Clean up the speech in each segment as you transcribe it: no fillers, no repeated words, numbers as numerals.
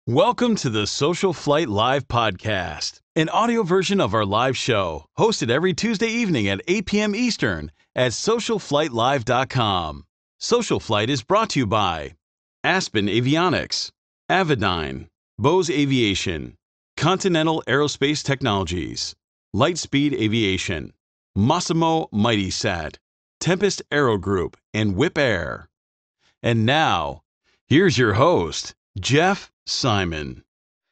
Welcome to the Social Flight Live podcast, an audio version of our live show, hosted every Tuesday evening at 8 p.m. Eastern at socialflightlive.com. Social Flight is brought to you by Aspen Avionics, Avidyne, Bose Aviation, Continental Aerospace Technologies, Lightspeed Aviation, Massimo Mighty Sat, Tempest Aero Group, and Whip Air. And now, here's your host, Jeff Simon.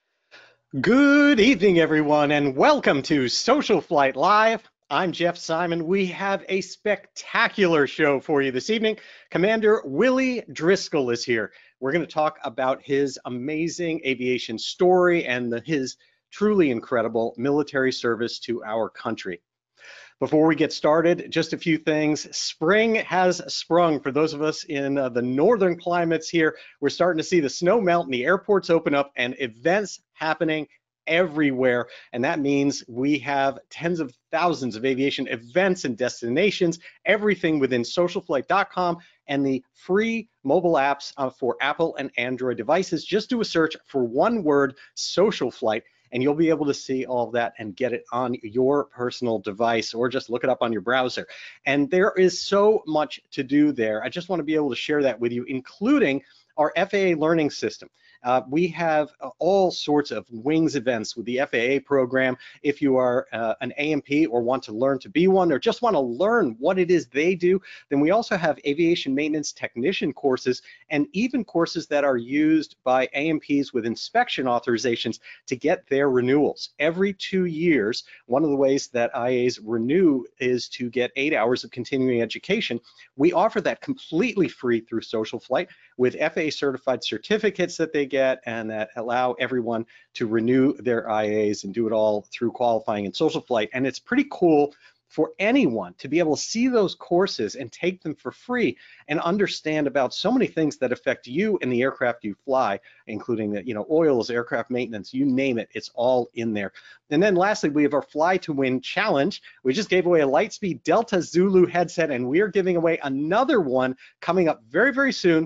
Good evening, everyone, and welcome to Social Flight Live. I'm Jeff Simon. We have a spectacular show for you this evening. Commander Willie Driscoll is here. We're going to talk about his amazing aviation story and his truly incredible military service to our country. Before we get started, just a few things. Spring has sprung for those of us in the northern climates here. We're starting to see the snow melt and the airports open up and events happening everywhere. And that means we have tens of thousands of aviation events and destinations, everything within socialflight.com and the free mobile apps for Apple and Android devices. Just do a search for one word, Social Flight, and you'll be able to see all of that and get it on your personal device, or just look it up on your browser. And there is so much to do there. I just want to be able to share that with you, including our FAA learning system. We have all sorts of wings events with the FAA program. If you are an A&P or want to learn to be one, or just want to learn what it is they do, then we also have aviation maintenance technician courses, and even courses that are used by A&Ps with inspection authorizations to get their renewals. Every 2 years, one of the ways that IAs renew is to get 8 hours of continuing education. We offer that completely free through Social Flight with FAA certified certificates that they get, and that allow everyone to renew their IAs and do it all through qualifying in Social Flight. And it's pretty cool for anyone to be able to see those courses and take them for free and understand about so many things that affect you and the aircraft you fly, including the, oils, aircraft maintenance, you name it, it's all in there. And then lastly, we have our Fly to Win challenge. We just gave away a Lightspeed Delta Zulu headset, and we are giving away another one coming up very, very soon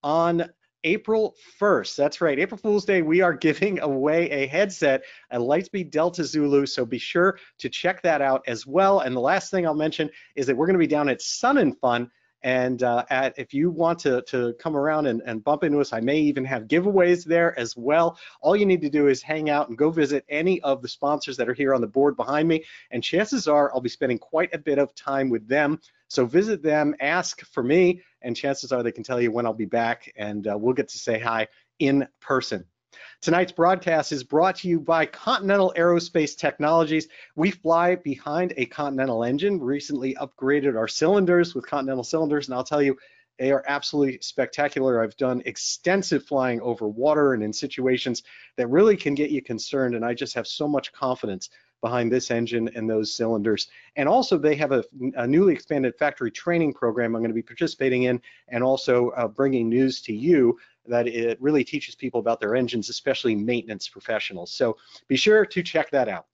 on April 1st. That's right, April Fool's Day, we are giving away a headset, a Lightspeed Delta Zulu, so be sure to check that out as well. And the last thing I'll mention is that we're going to be down at Sun and Fun, and if you want to come around and bump into us, I may even have giveaways there as well. All you need to do is hang out and go visit any of the sponsors that are here on the board behind me, and chances are I'll be spending quite a bit of time with them. So visit them, ask for me, and chances are they can tell you when I'll be back, and we'll get to say hi in person. Tonight's broadcast is brought to you by Continental Aerospace Technologies. We fly behind a Continental engine, recently upgraded our cylinders with Continental cylinders, and I'll tell you, they are absolutely spectacular. I've done extensive flying over water and in situations that really can get you concerned, and I just have so much confidence behind this engine and those cylinders. And also they have a newly expanded factory training program I'm going to be participating in, and also bringing news to you that it really teaches people about their engines, especially maintenance professionals. So be sure to check that out.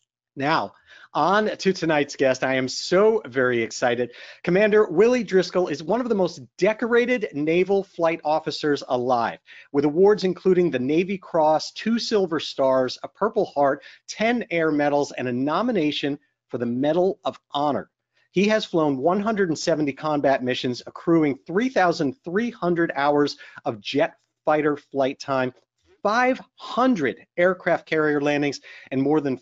Now, on to tonight's guest. I am so very excited. Commander Willie Driscoll is one of the most decorated naval flight officers alive, with awards including the Navy Cross, 2 Silver Stars, a Purple Heart, 10 Air Medals, and a nomination for the Medal of Honor. He has flown 170 combat missions, accruing 3,300 hours of jet fighter flight time, 500 aircraft carrier landings, and more than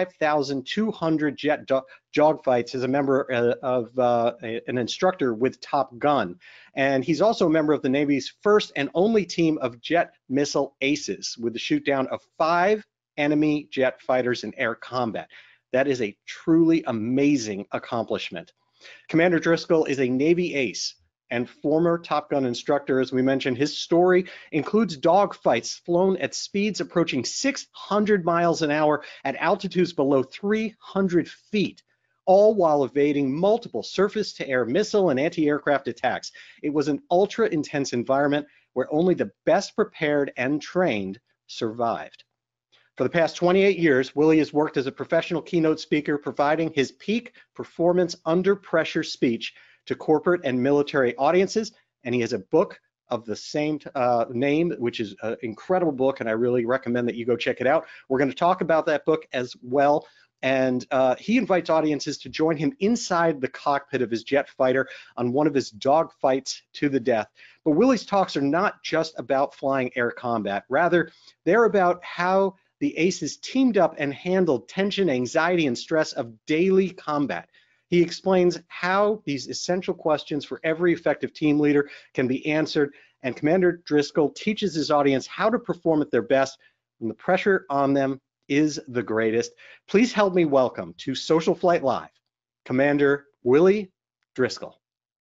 5,200 jet dogfights as a member of an instructor with Top Gun. And he's also a member of the Navy's first and only team of jet missile aces, with the shoot down of 5 enemy jet fighters in air combat. That is a truly amazing accomplishment. Commander Driscoll is a Navy ace and former Top Gun instructor. As we mentioned, his story includes dogfights flown at speeds approaching 600 miles an hour at altitudes below 300 feet, all while evading multiple surface-to-air missile and anti-aircraft attacks. It was an ultra-intense environment where only the best prepared and trained survived. For the past 28 years, Willie has worked as a professional keynote speaker, providing his peak performance under pressure speech to corporate and military audiences, and he has a book of the same name, which is an incredible book, and I really recommend that you go check it out. We're going to talk about that book as well. And he invites audiences to join him inside the cockpit of his jet fighter on one of his dogfights to the death. But Willie's talks are not just about flying air combat. Rather, they're about how the aces teamed up and handled tension, anxiety, and stress of daily combat. He explains how these essential questions for every effective team leader can be answered, and Commander Driscoll teaches his audience how to perform at their best when the pressure on them is the greatest. Please help me welcome to Social Flight Live, Commander Willie Driscoll.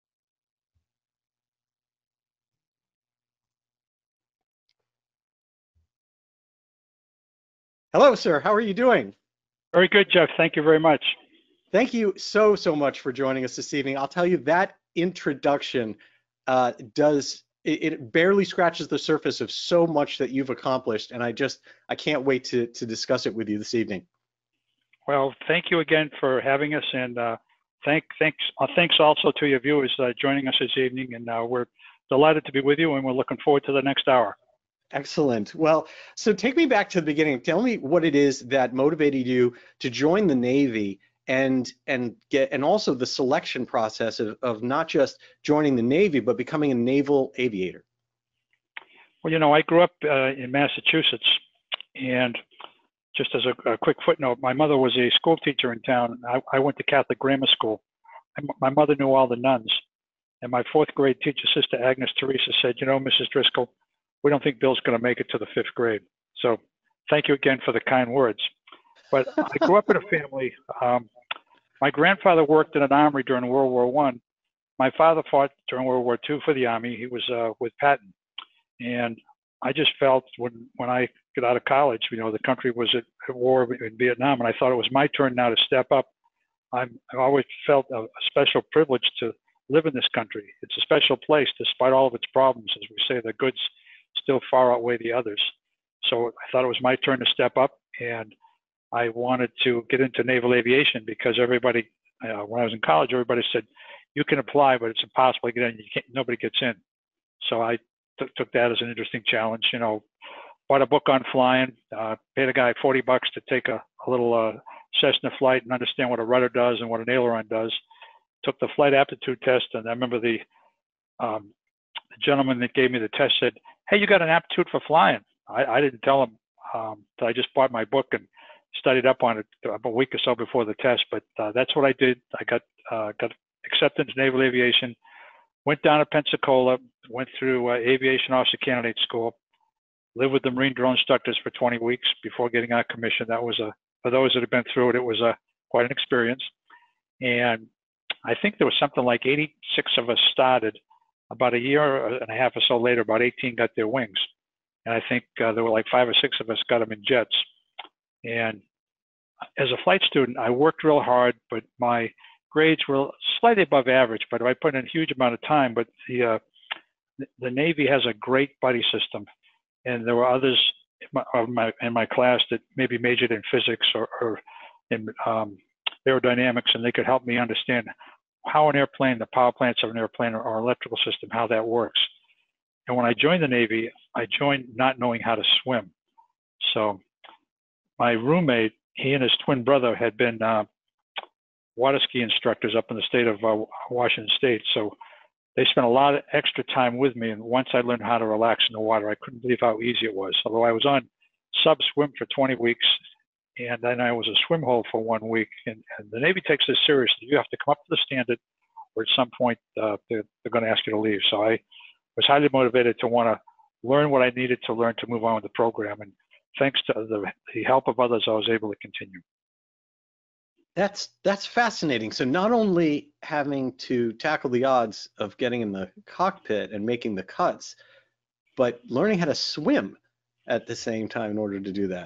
Hello, sir. How are you doing? Very good, Jeff. Thank you very much. Thank you so much for joining us this evening. I'll tell you that introduction it barely scratches the surface of so much that you've accomplished, and I can't wait to discuss it with you this evening. Well, thank you again for having us, and thanks also to your viewers joining us this evening, and we're delighted to be with you, and we're looking forward to the next hour. Excellent. Well, so take me back to the beginning. Tell me what it is that motivated you to join the Navy, and also the selection process of not just joining the Navy, but becoming a naval aviator. Well, I grew up in Massachusetts, and just as a quick footnote, my mother was a school teacher in town. I went to Catholic grammar school. My mother knew all the nuns, and my fourth grade teacher, Sister Agnes Teresa, said, Mrs. Driscoll, we don't think Bill's going to make it to the fifth grade. So thank you again for the kind words. But I grew up in a family. My grandfather worked in an armory during World War I. My father fought during World War II for the Army. He was with Patton. And I just felt when I got out of college, the country was at war in Vietnam, and I thought it was my turn now to step up. I've always felt a special privilege to live in this country. It's a special place despite all of its problems. As we say, the goods still far outweigh the others. So I thought it was my turn to step up, and I wanted to get into naval aviation because everybody, when I was in college, everybody said, you can apply, but it's impossible to get in. Nobody gets in. So I took that as an interesting challenge. Bought a book on flying, paid a guy $40 to take a little Cessna flight and understand what a rudder does and what an aileron does. Took the flight aptitude test, and I remember the gentleman that gave me the test said, hey, you got an aptitude for flying. I didn't tell him that I just bought my book and studied up on it a week or so before the test, but that's what I did. I got accepted into naval aviation, went down to Pensacola, went through aviation officer candidate school, lived with the Marine drill instructors for 20 weeks before getting out of commission. That was for those that have been through it, it was quite an experience. And I think there was something like 86 of us started. About a year and a half or so later, about 18 got their wings. And I think there were like 5 or 6 of us got them in jets. And as a flight student, I worked real hard, but my grades were slightly above average, but I put in a huge amount of time. But the Navy has a great buddy system. And there were others in my class that maybe majored in physics or in aerodynamics, and they could help me understand how an airplane, the power plants of an airplane or electrical system, how that works. And when I joined the Navy, I joined not knowing how to swim. So my roommate, he and his twin brother had been water ski instructors up in the state of Washington State. So they spent a lot of extra time with me. And once I learned how to relax in the water, I couldn't believe how easy it was. Although I was on sub swim for 20 weeks, and then I was a swim hole for 1 week. And the Navy takes this seriously. You have to come up to the standard, or at some point they're going to ask you to leave. So I was highly motivated to want to learn what I needed to learn to move on with the program. And thanks to the help of others, I was able to continue. That's fascinating. So not only having to tackle the odds of getting in the cockpit and making the cuts, but learning how to swim at the same time in order to do that.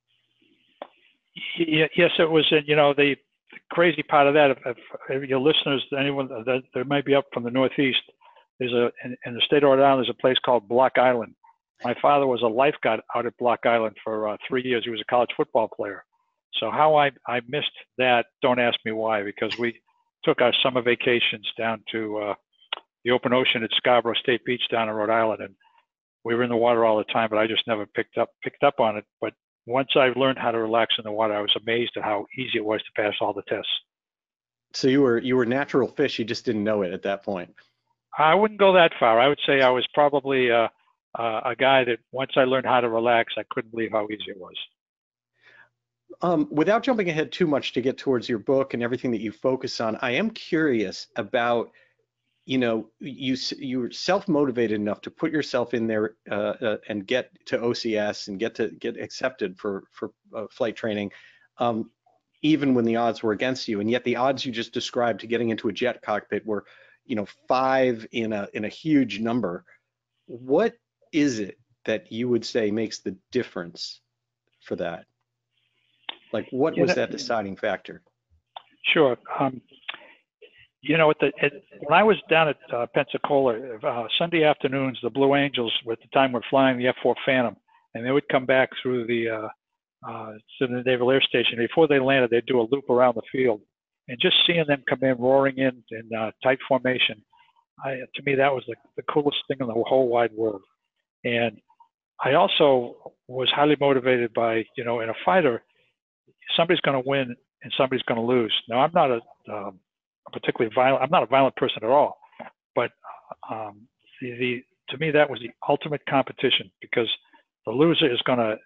Yes, it was. The crazy part of that, if your listeners, anyone that might be up from the Northeast, in the state of Rhode Island, there's a place called Block Island. My father was a lifeguard out at Block Island for 3 years. He was a college football player. So how I missed that, don't ask me why, because we took our summer vacations down to the open ocean at Scarborough State Beach down in Rhode Island, and we were in the water all the time, but I just never picked up on it. But once I learned how to relax in the water, I was amazed at how easy it was to pass all the tests. So you were natural fish, you just didn't know it at that point. I wouldn't go that far. I would say I was probably a guy that once I learned how to relax, I couldn't believe how easy it was. Without jumping ahead too much to get towards your book and everything that you focus on, I am curious about, you were self-motivated enough to put yourself in there and get to OCS and get accepted for flight training, even when the odds were against you. And yet the odds you just described to getting into a jet cockpit were, 5 in a huge number. What is it that you would say makes the difference for that? Like, what was that deciding factor? Sure. When I was down at Pensacola, Sunday afternoons, the Blue Angels at the time were flying the F-4 Phantom, and they would come back through to the Naval Air Station. Before they landed, they'd do a loop around the field. And just seeing them come in roaring in tight formation, to me, that was the coolest thing in the whole wide world. And I also was highly motivated by, in a fighter, somebody's going to win and somebody's going to lose. Now, I'm not a particularly violent. I'm not a violent person at all, but to me that was the ultimate competition, because the loser is going to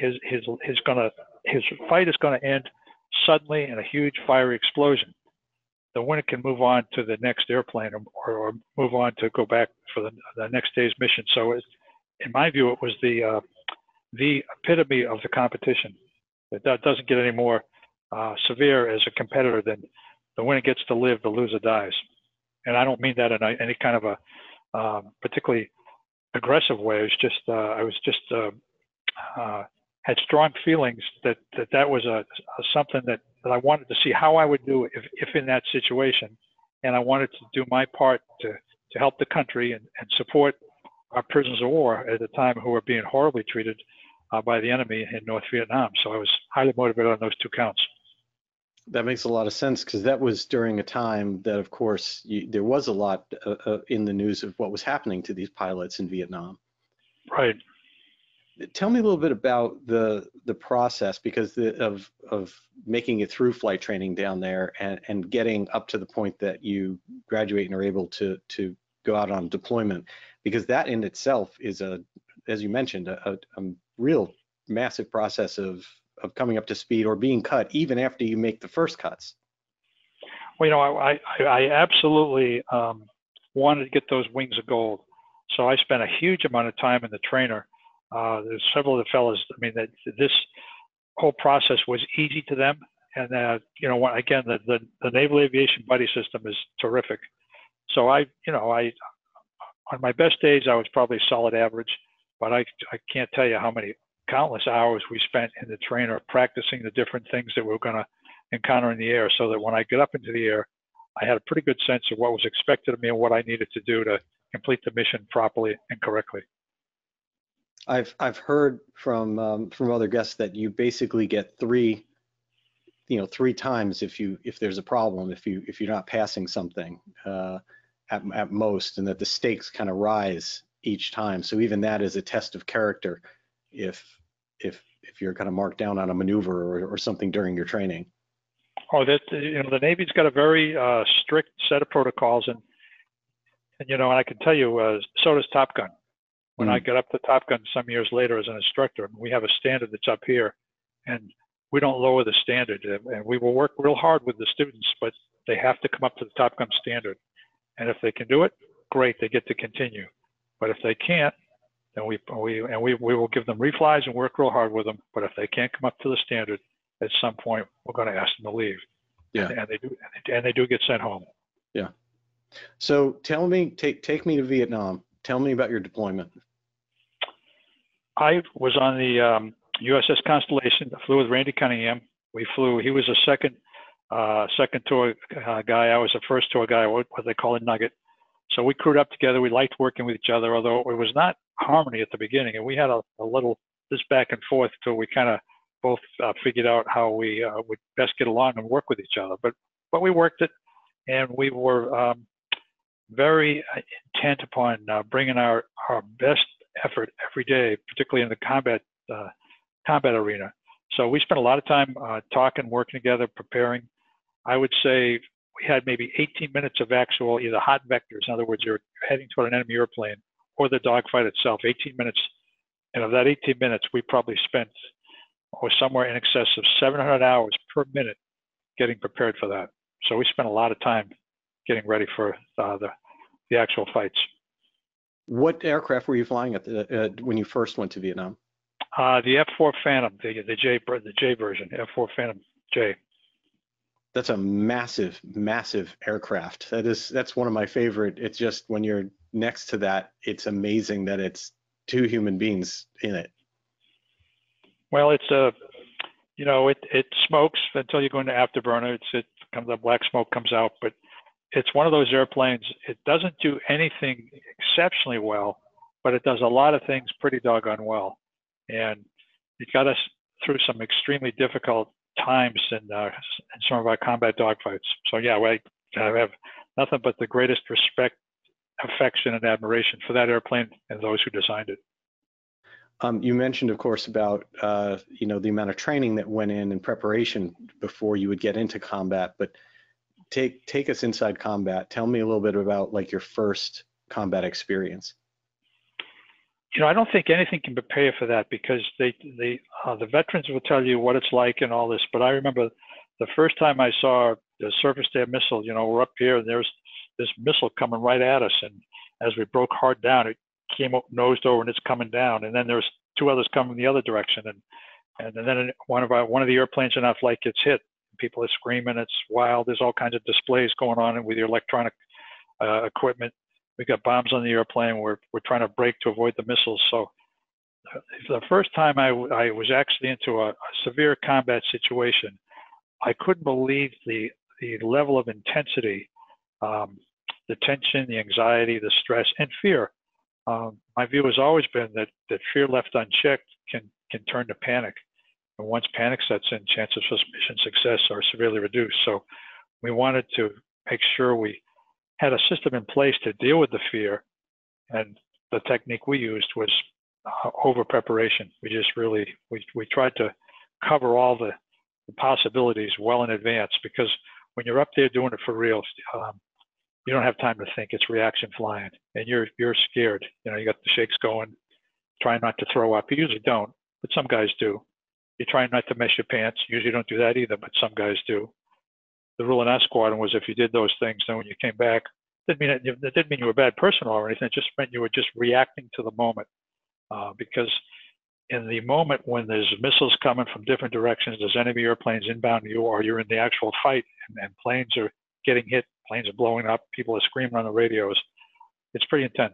his fight is going to end suddenly in a huge fiery explosion. The winner can move on to the next airplane or move on to go back for the next day's mission. So in my view, it was the epitome of the competition. That doesn't get any more severe as a competitor than the winner gets to live, the loser dies. And I don't mean that in any kind of a particularly aggressive way. I was just had strong feelings that was something that I wanted to see how I would do if in that situation, and I wanted to do my part to help the country and support our prisoners of war at the time who were being horribly treated by the enemy in North Vietnam. So I was highly motivated on those 2 counts. That makes a lot of sense, because that was during a time that, of course, there was a lot in the news of what was happening to these pilots in Vietnam. Right. Tell me a little bit about the process, because of making it through flight training down there and getting up to the point that you graduate and are able to go out on deployment, because that in itself is as you mentioned, a real massive process of coming up to speed or being cut even after you make the first cuts. Well, I absolutely wanted to get those wings of gold. So I spent a huge amount of time in the trainer. There's several of the fellows, that this whole process was easy to them. And, again, the Naval Aviation Buddy System is terrific. So on my best days, I was probably solid average, but I can't tell you how many countless hours we spent in the trainer practicing the different things that we were going to encounter in the air, so that when I get up into the air, I had a pretty good sense of what was expected of me and what I needed to do to complete the mission properly and correctly. I've heard from other guests that you basically get 3 times if there's a problem, if you're not passing something at most, and that the stakes kind of rise each time. So even that is a test of character if you're kind of marked down on a maneuver or something during your training. Oh, the Navy's got a very strict set of protocols, and I can tell you, so does Top Gun. When I got up to Top Gun some years later as an instructor, we have a standard that's up here, and we don't lower the standard. And we will work real hard with the students, but they have to come up to the Top Gun standard. And if they can do it, great, they get to continue. But if they can't, then we will give them reflies and work real hard with them. But if they can't come up to the standard, at some point we're going to ask them to leave. Yeah. And they do get sent home. Yeah. So tell me, take me to Vietnam. Tell me about your deployment. I was on the USS Constellation. I flew with Randy Cunningham. He was a second tour guy. I was a first tour guy, what they call a nugget. So we crewed up together. We liked working with each other, although it was not harmony at the beginning. And we had a little this back and forth till we kind of both figured out how we would best get along and work with each other. But we worked it, and we were very intent upon bringing our best effort every day, particularly in the combat arena. So we spent a lot of time talking, working together, preparing. I would say we had maybe 18 minutes of actual either hot vectors, in other words, you're heading toward an enemy airplane, or the dogfight itself, 18 minutes. And of that 18 minutes, we probably spent somewhere in excess of 700 hours per minute getting prepared for that. So we spent a lot of time getting ready for the actual fights. What aircraft were you flying at when you first went to Vietnam? The F-4 Phantom, the J version, F-4 Phantom J. That's a massive, massive aircraft. That's one of my favorite. It's just when you're next to that, it's amazing that it's two human beings in it. Well, it's it smokes until you go into afterburner. The black smoke comes out, but it's one of those airplanes. It doesn't do anything exceptionally well, but it does a lot of things pretty doggone well. And it got us through some extremely difficult times in some of our combat dogfights. So yeah, I have nothing but the greatest respect, affection, and admiration for that airplane and those who designed it. You mentioned, of course, about the amount of training that went in preparation before you would get into combat. But take us inside combat. Tell me a little bit about like your first combat experience. I don't think anything can prepare you for that, because the veterans will tell you what it's like and all this. But I remember the first time I saw the surface-to-air missile. We're up here and there's this missile coming right at us, and as we broke hard down, it came up nosed over and it's coming down, and then there's two others coming the other direction, and then one of the airplanes in our flight gets hit. People are screaming. It's wild. There's all kinds of displays going on with your electronic equipment. We got bombs on the airplane. We're trying to brake to avoid the missiles. So the first time I was actually into a severe combat situation, I couldn't believe the level of intensity, the tension, the anxiety, the stress, and fear. My view has always been that fear left unchecked can turn to panic. And once panic sets in, chances for mission success are severely reduced. So we wanted to make sure we had a system in place to deal with the fear, and the technique we used was over preparation. We tried to cover all the possibilities well in advance, because when you're up there doing it for real, you don't have time to think. It's reaction flying, and you're scared. You got the shakes going, trying not to throw up. You usually don't, but some guys do. You're trying not to mess your pants. You usually don't do that either, but some guys do. The rule in our squadron was if you did those things, then when you came back, that didn't mean you were a bad person or anything. It just meant you were just reacting to the moment. Because in the moment when there's missiles coming from different directions, there's enemy airplanes inbound you, or you're in the actual fight and planes are getting hit, planes are blowing up, people are screaming on the radios. It's pretty intense.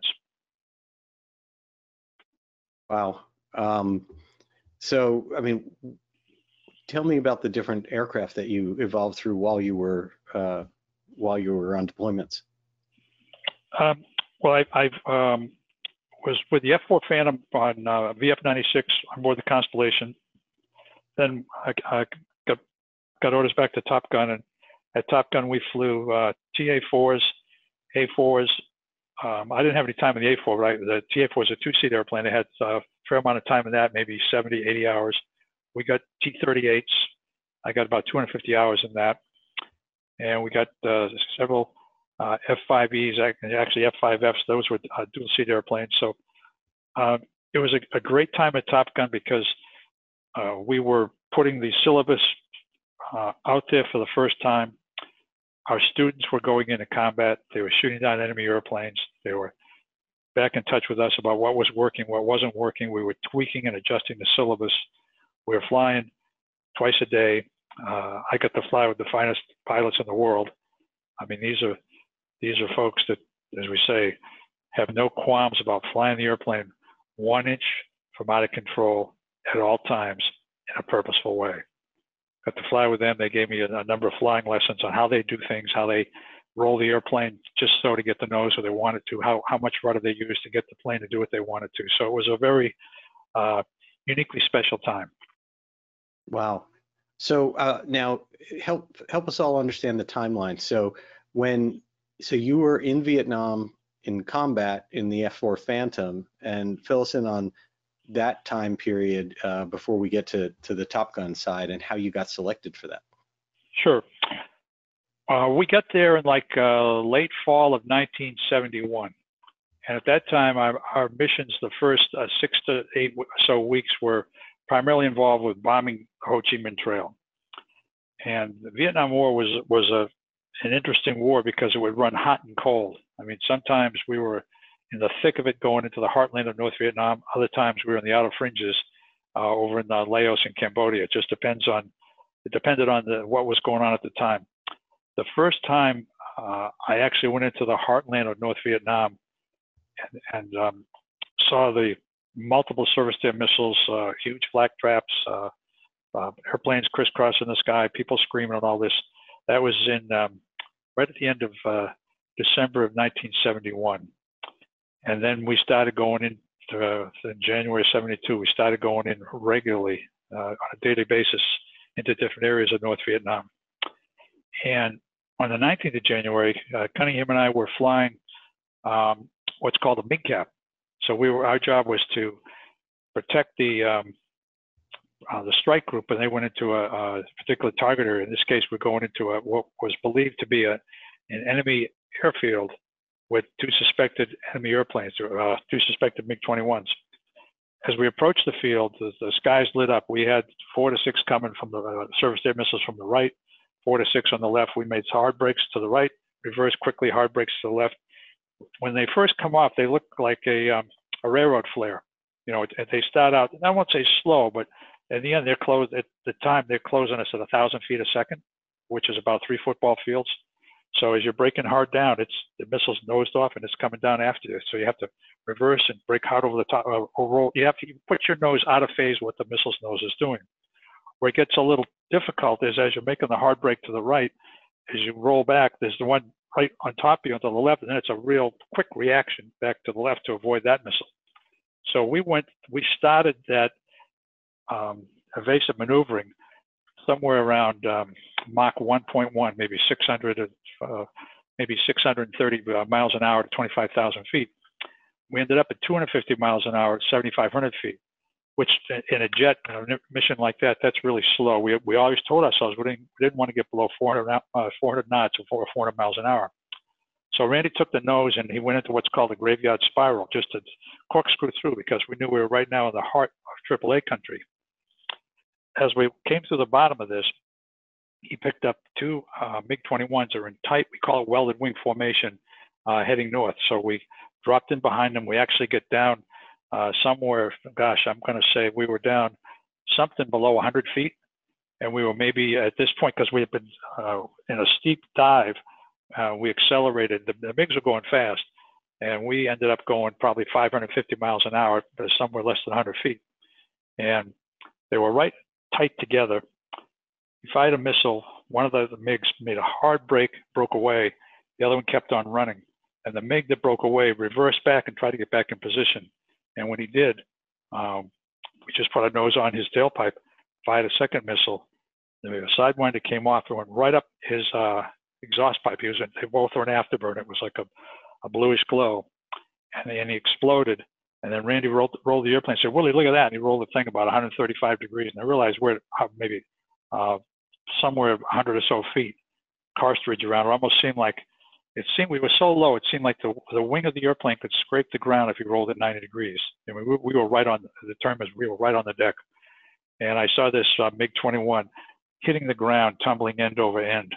Wow. So, tell me about the different aircraft that you evolved through while you were on deployments. Well, I was with the F-4 Phantom on VF-96 on board the Constellation. Then I got orders back to Top Gun, and at Top Gun we flew TA-4s, A-4s. I didn't have any time in the A-4, but the TA-4 was a two-seat airplane. They had a fair amount of time in that, maybe 70, 80 hours. We got T-38s. I got about 250 hours in that. And we got several F-5Es, actually F-5Fs. Those were dual-seat airplanes. So it was a great time at Top Gun, because we were putting the syllabus out there for the first time. Our students were going into combat. They were shooting down enemy airplanes. They were back in touch with us about what was working, what wasn't working. We were tweaking and adjusting the syllabus. We were flying twice a day. I got to fly with the finest pilots in the world. These are folks that, as we say, have no qualms about flying the airplane 1 inch from out of control at all times in a purposeful way. Got to fly with them. They gave me a number of flying lessons on how they do things, how they roll the airplane just so to get the nose where they wanted to, how much rudder they used to get the plane to do what they wanted to. So it was a very uniquely special time. Wow. So now help us all understand the timeline. So when So you were in Vietnam in combat in the F-4 Phantom, and fill us in on that time period before we get to the Top Gun side and how you got selected for that. Sure. We got there in like late fall of 1971. And at that time, our missions, the first 6 to 8 or so weeks, were primarily involved with bombing Ho Chi Minh Trail. And the Vietnam War was an interesting war because it would run hot and cold. I mean, sometimes we were in the thick of it going into the heartland of North Vietnam. Other times we were in the outer fringes over in Laos and Cambodia. It just depended on what was going on at the time. The first time I actually went into the heartland of North Vietnam and saw the multiple surface to air missiles, huge flak traps, airplanes crisscrossing the sky, people screaming and all this. That was in right at the end of December of 1971. And then we started going in January of 72. We started going in regularly on a daily basis into different areas of North Vietnam. And on the 19th of January, Cunningham and I were flying what's called a MIGCAP. So our job was to protect the strike group, and they went into a particular target area. In this case, we're going into what was believed to be an enemy airfield with 2 suspected enemy airplanes, 2 suspected MiG-21s. As we approached the field, the skies lit up. We had 4 to 6 coming from the surface air missiles from the right, 4 to 6 on the left. We made hard breaks to the right, reversed quickly, hard breaks to the left. When they first come off, they look like a railroad flare. You know, they start out, I won't say slow, but in the end, they're closed. At the time, they're closing us at 1,000 feet a second, which is about 3 football fields. So as you're breaking hard down, the missile's nosed off and it's coming down after you. So you have to reverse and break hard over the top, or roll. You have to put your nose out of phase with what the missile's nose is doing. Where it gets a little difficult is as you're making the hard break to the right, as you roll back, there's the one right on top of you to the left, and then it's a real quick reaction back to the left to avoid that missile. So we started that evasive maneuvering somewhere around Mach 1.1, maybe 630 miles an hour to 25,000 feet. We ended up at 250 miles an hour at 7,500 feet, which in a jet mission like that, that's really slow. We always told ourselves we didn't want to get below 400 knots or 400 miles an hour. So Randy took the nose and he went into what's called a graveyard spiral, just to corkscrew through, because we knew we were right now in the heart of AAA country. As we came through the bottom of this, he picked up 2 MiG-21s that are in tight, we call it welded wing formation, heading north. So we dropped in behind them. We actually get down somewhere, gosh, I'm going to say we were down something below 100 feet. And we were maybe at this point, because we had been in a steep dive, we accelerated. The MiGs were going fast. And we ended up going probably 550 miles an hour, but somewhere less than 100 feet. And they were right tight together. We fired a missile. One of the MiGs made a hard break, broke away. The other one kept on running. And the MiG that broke away reversed back and tried to get back in position. And when he did, we just put our nose on his tailpipe, fired a second missile. The Sidewinder came off and went right up his exhaust pipe. They both were an afterburner. It was like a bluish glow. And he exploded. And then Randy rolled the airplane and said, Willie, look at that. And he rolled the thing about 135 degrees. And I realized we're maybe somewhere 100 or so feet, karst ridge around. It almost seemed like, we were so low, it seemed like the wing of the airplane could scrape the ground if you rolled at 90 degrees. And we were right on, the term is we were right on the deck. And I saw this MiG-21 hitting the ground, tumbling end over end.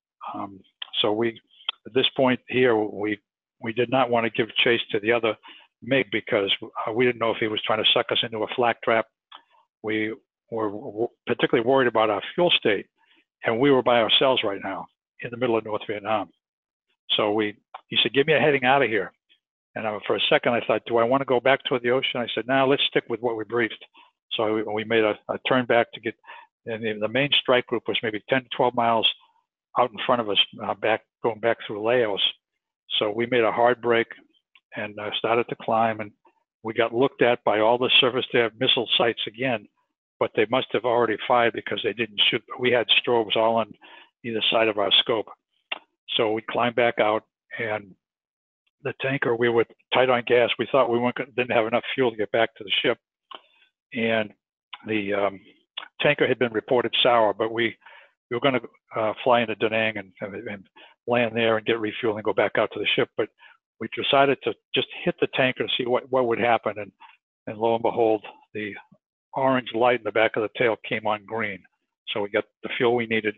So at this point here, we did not want to give chase to the other MiG because we didn't know if he was trying to suck us into a flak trap. We were particularly worried about our fuel state, and we were by ourselves right now in the middle of North Vietnam. So he said, give me a heading out of here. And for a second, I thought, do I want to go back toward the ocean? I said, no, let's stick with what we briefed. So we made a turn back to get, and the main strike group was maybe 10 to 12 miles out in front of us, going back through Laos. So we made a hard break and started to climb, and we got looked at by all the surface-to-air missile sites again, but they must have already fired because they didn't shoot. We had strobes all on either side of our scope. So we climbed back out, and the tanker, we were tight on gas. We thought we didn't have enough fuel to get back to the ship, and the tanker had been reported sour, but we were going to fly into Da Nang and land there and get refueled and go back out to the ship. But we decided to just hit the tanker to see what would happen, and lo and behold, the orange light in the back of the tail came on green. So we got the fuel we needed.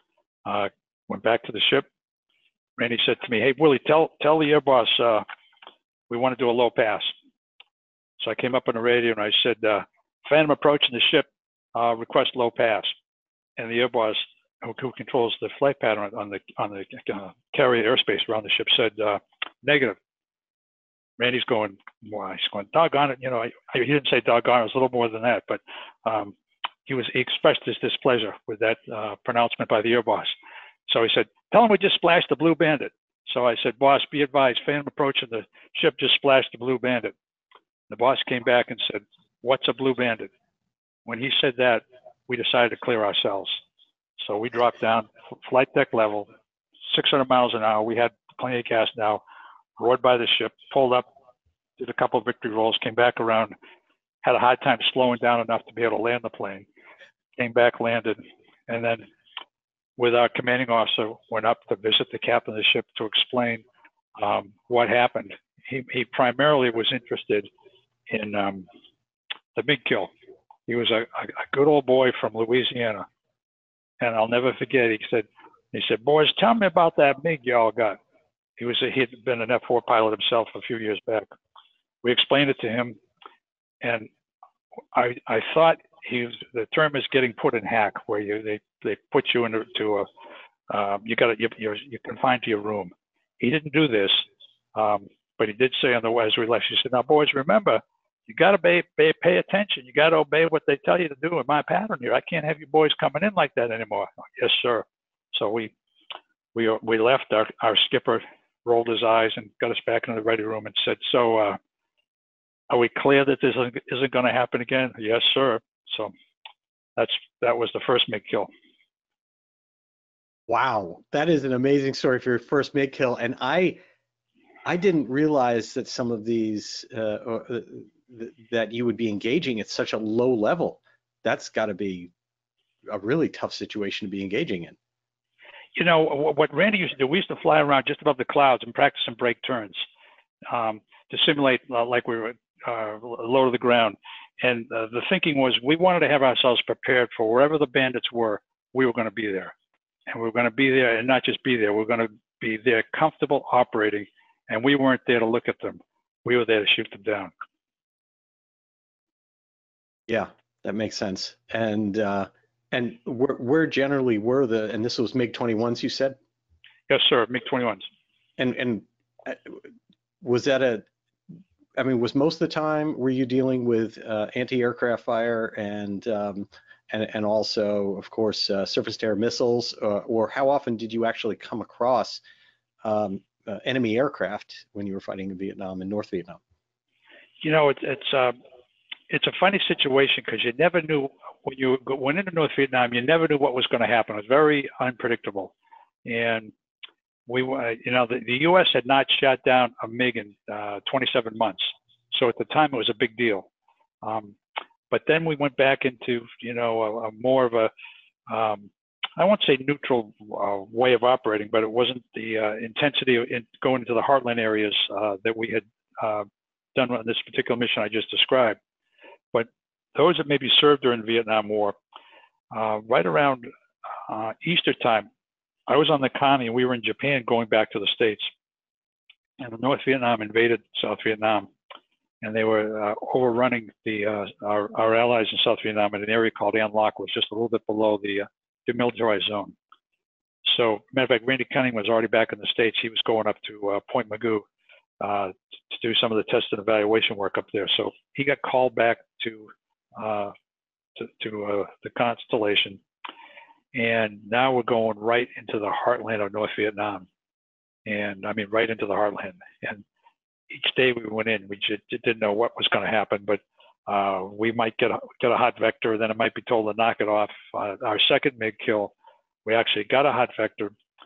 Went back to the ship. Randy said to me, "Hey, Willie, tell the air boss we want to do a low pass." So I came up on the radio and I said, "Phantom approaching the ship, request low pass." And the air boss, who controls the flight pattern on the carrier airspace around the ship, said, "Negative." Randy's going, well, he's going, "Doggone it!" You know, he didn't say doggone; it was a little more than that, but he expressed his displeasure with that pronouncement by the air boss. So he said, "Tell him we just splashed the Blue Bandit." So I said, "Boss, be advised, Phantom approaching the ship just splashed the Blue Bandit." The boss came back and said, "What's a Blue Bandit?" When he said that, we decided to clear ourselves. So we dropped down flight deck level, 600 miles an hour. We had plenty of gas now, roared by the ship, pulled up, did a couple of victory rolls, came back around, had a hard time slowing down enough to be able to land the plane, came back, landed, and then with our commanding officer, went up to visit the captain of the ship to explain what happened. He primarily was interested in the big kill. He was a good old boy from Louisiana, and I'll never forget. He said, "Boys, tell me about that MiG y'all got." He'd been an F-4 pilot himself a few years back. We explained it to him, and I thought the term is getting put in hack, where they put you into you're confined to your room. He didn't do this, but he did say as we left, he said, "Now, boys, remember, you got to pay attention. You got to obey what they tell you to do in my pattern here. I can't have you boys coming in like that anymore." "Yes, sir." So we left. Our skipper rolled his eyes and got us back into the ready room and said, "So are we clear that this isn't going to happen again?" "Yes, sir." So that was the first MiG kill. Wow, that is an amazing story for your first MiG kill. And I didn't realize that some of these that you would be engaging at such a low level. That's got to be a really tough situation to be engaging in. You know, what Randy used to do, we used to fly around just above the clouds and practice some break turns to simulate like we were low to the ground. And the thinking was we wanted to have ourselves prepared for wherever the bandits were, we were going to be there. And we were going to be there and not just be there. We're going to be there comfortable operating. And we weren't there to look at them. We were there to shoot them down. Yeah, that makes sense. And where generally were and this was MiG-21s, you said? Yes, sir, MiG-21s. And was that was most of the time, were you dealing with anti-aircraft fire and also, of course, surface-to-air missiles, or how often did you actually come across enemy aircraft when you were fighting in Vietnam, in North Vietnam? You know, it's a funny situation because you never knew when you went into North Vietnam, you never knew what was going to happen. It was very unpredictable. And the U.S. had not shot down a MiG in 27 months. So at the time, it was a big deal. But then we went back into, a more of a, I won't say neutral way of operating, but it wasn't the intensity in going into the heartland areas that we had done on this particular mission I just described. But those that maybe served during the Vietnam War, right around Easter time, I was on the Connie and we were in Japan going back to the States. And North Vietnam invaded South Vietnam, and they were overrunning our allies in South Vietnam in an area called An Loc, which was just a little bit below the demilitarized zone. So, matter of fact, Randy Cunningham was already back in the States. He was going up to Point Mugu to do some of the test and evaluation work up there. So he got called back to the Constellation, and now we're going right into the heartland of North Vietnam, and I mean right into the heartland. And each day we went in, we just didn't know what was going to happen, but we might get a hot vector, then it might be told to knock it off. Our second MiG kill, we actually got a hot vector.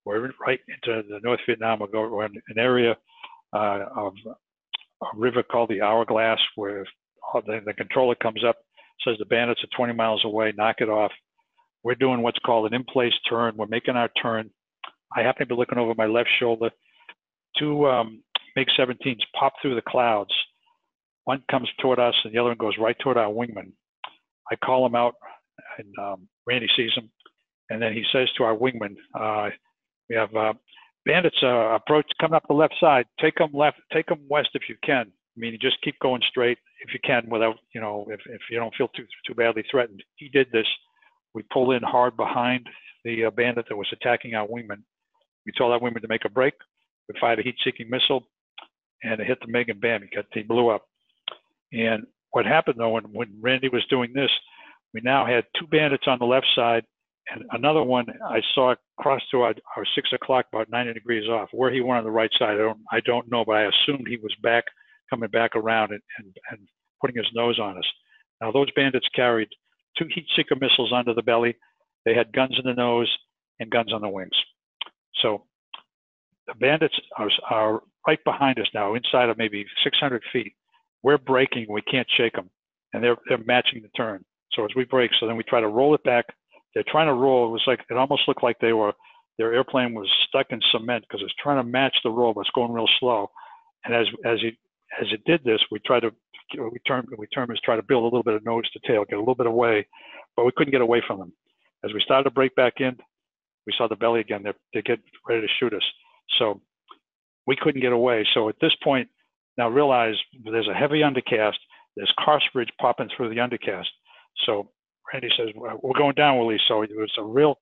We're right into the North Vietnam. We're in an area of a river called the Hourglass, where the controller comes up, says the bandits are 20 miles away, knock it off. We're doing what's called an in-place turn. We're making our turn. I happen to be looking over my left shoulder. Two MiG-17s pop through the clouds. One comes toward us, and the other one goes right toward our wingman. I call him out, and Randy sees him, and then he says to our wingman, "We have bandits approach, coming up the left side. Take them left, take them west if you can. Meaning just keep going straight if you can, without, if you don't feel too badly threatened." He did this. We pulled in hard behind the bandit that was attacking our wingman. We told our wingman to make a break. We fired a heat-seeking missile, and it hit the MiG, and bam, he blew up. And what happened though, when Randy was doing this, we now had two bandits on the left side, and another one I saw cross to our 6 o'clock, about 90 degrees off. Where he went on the right side, I don't know, but I assumed he was coming back around and putting his nose on us. Now those bandits carried two heat-seeker missiles under the belly. They had guns in the nose and guns on the wings. So the bandits are right behind us now, inside of maybe 600 feet. We're braking, we can't shake them, and they're matching the turn. So as we brake, so then we try to roll it back. They're trying to roll. It almost looked like their airplane was stuck in cement, because it's trying to match the roll, but it's going real slow. And as it did this, we try to build a little bit of nose to tail, get a little bit away, but we couldn't get away from them. As we started to break back in, we saw the belly again. They get ready to shoot us. So we couldn't get away. So at this point, now realize there's a heavy undercast. There's cartridge popping through the undercast. So Randy says, "We're going down, Willie." So it was a real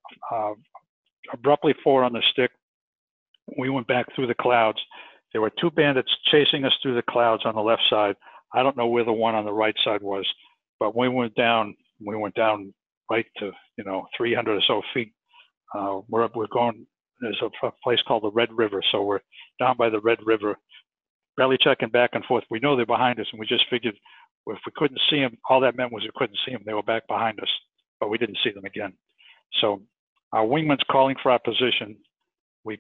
abruptly forward on the stick. We went back through the clouds. There were two bandits chasing us through the clouds on the left side. I don't know where the one on the right side was, but we went down right to 300 or so feet. We're going. There's a place called the Red River, so we're down by the Red River, belly checking back and forth. We know they're behind us, and we just figured if we couldn't see them, all that meant was we couldn't see them. They were back behind us, but we didn't see them again. So our wingman's calling for our position. We're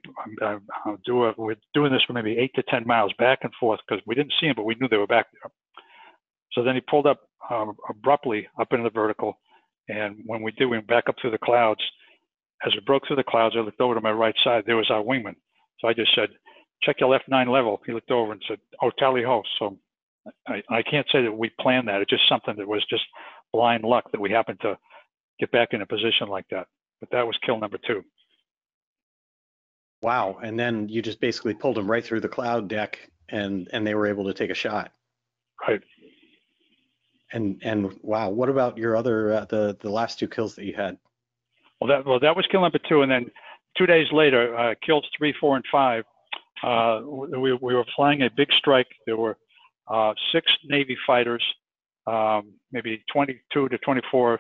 doing this for maybe 8 to 10 miles back and forth, because we didn't see them, but we knew they were back there. So then he pulled up abruptly up into the vertical, and when we did, we went back up through the clouds. As we broke through the clouds, I looked over to my right side. There was our wingman. So I just said, "Check your left 9 level." He looked over and said, "Oh, tally ho." So I can't say that we planned that. It's just something that was just blind luck that we happened to get back in a position like that. But that was kill number 2. Wow. And then you just basically pulled them right through the cloud deck, and they were able to take a shot. Right. And wow, what about your other the last 2 kills that you had? Well, that was kill number 2, and then 2 days later, kills 3, 4, and 5. We were flying a big strike. There were 6 Navy fighters, maybe 22 to 24,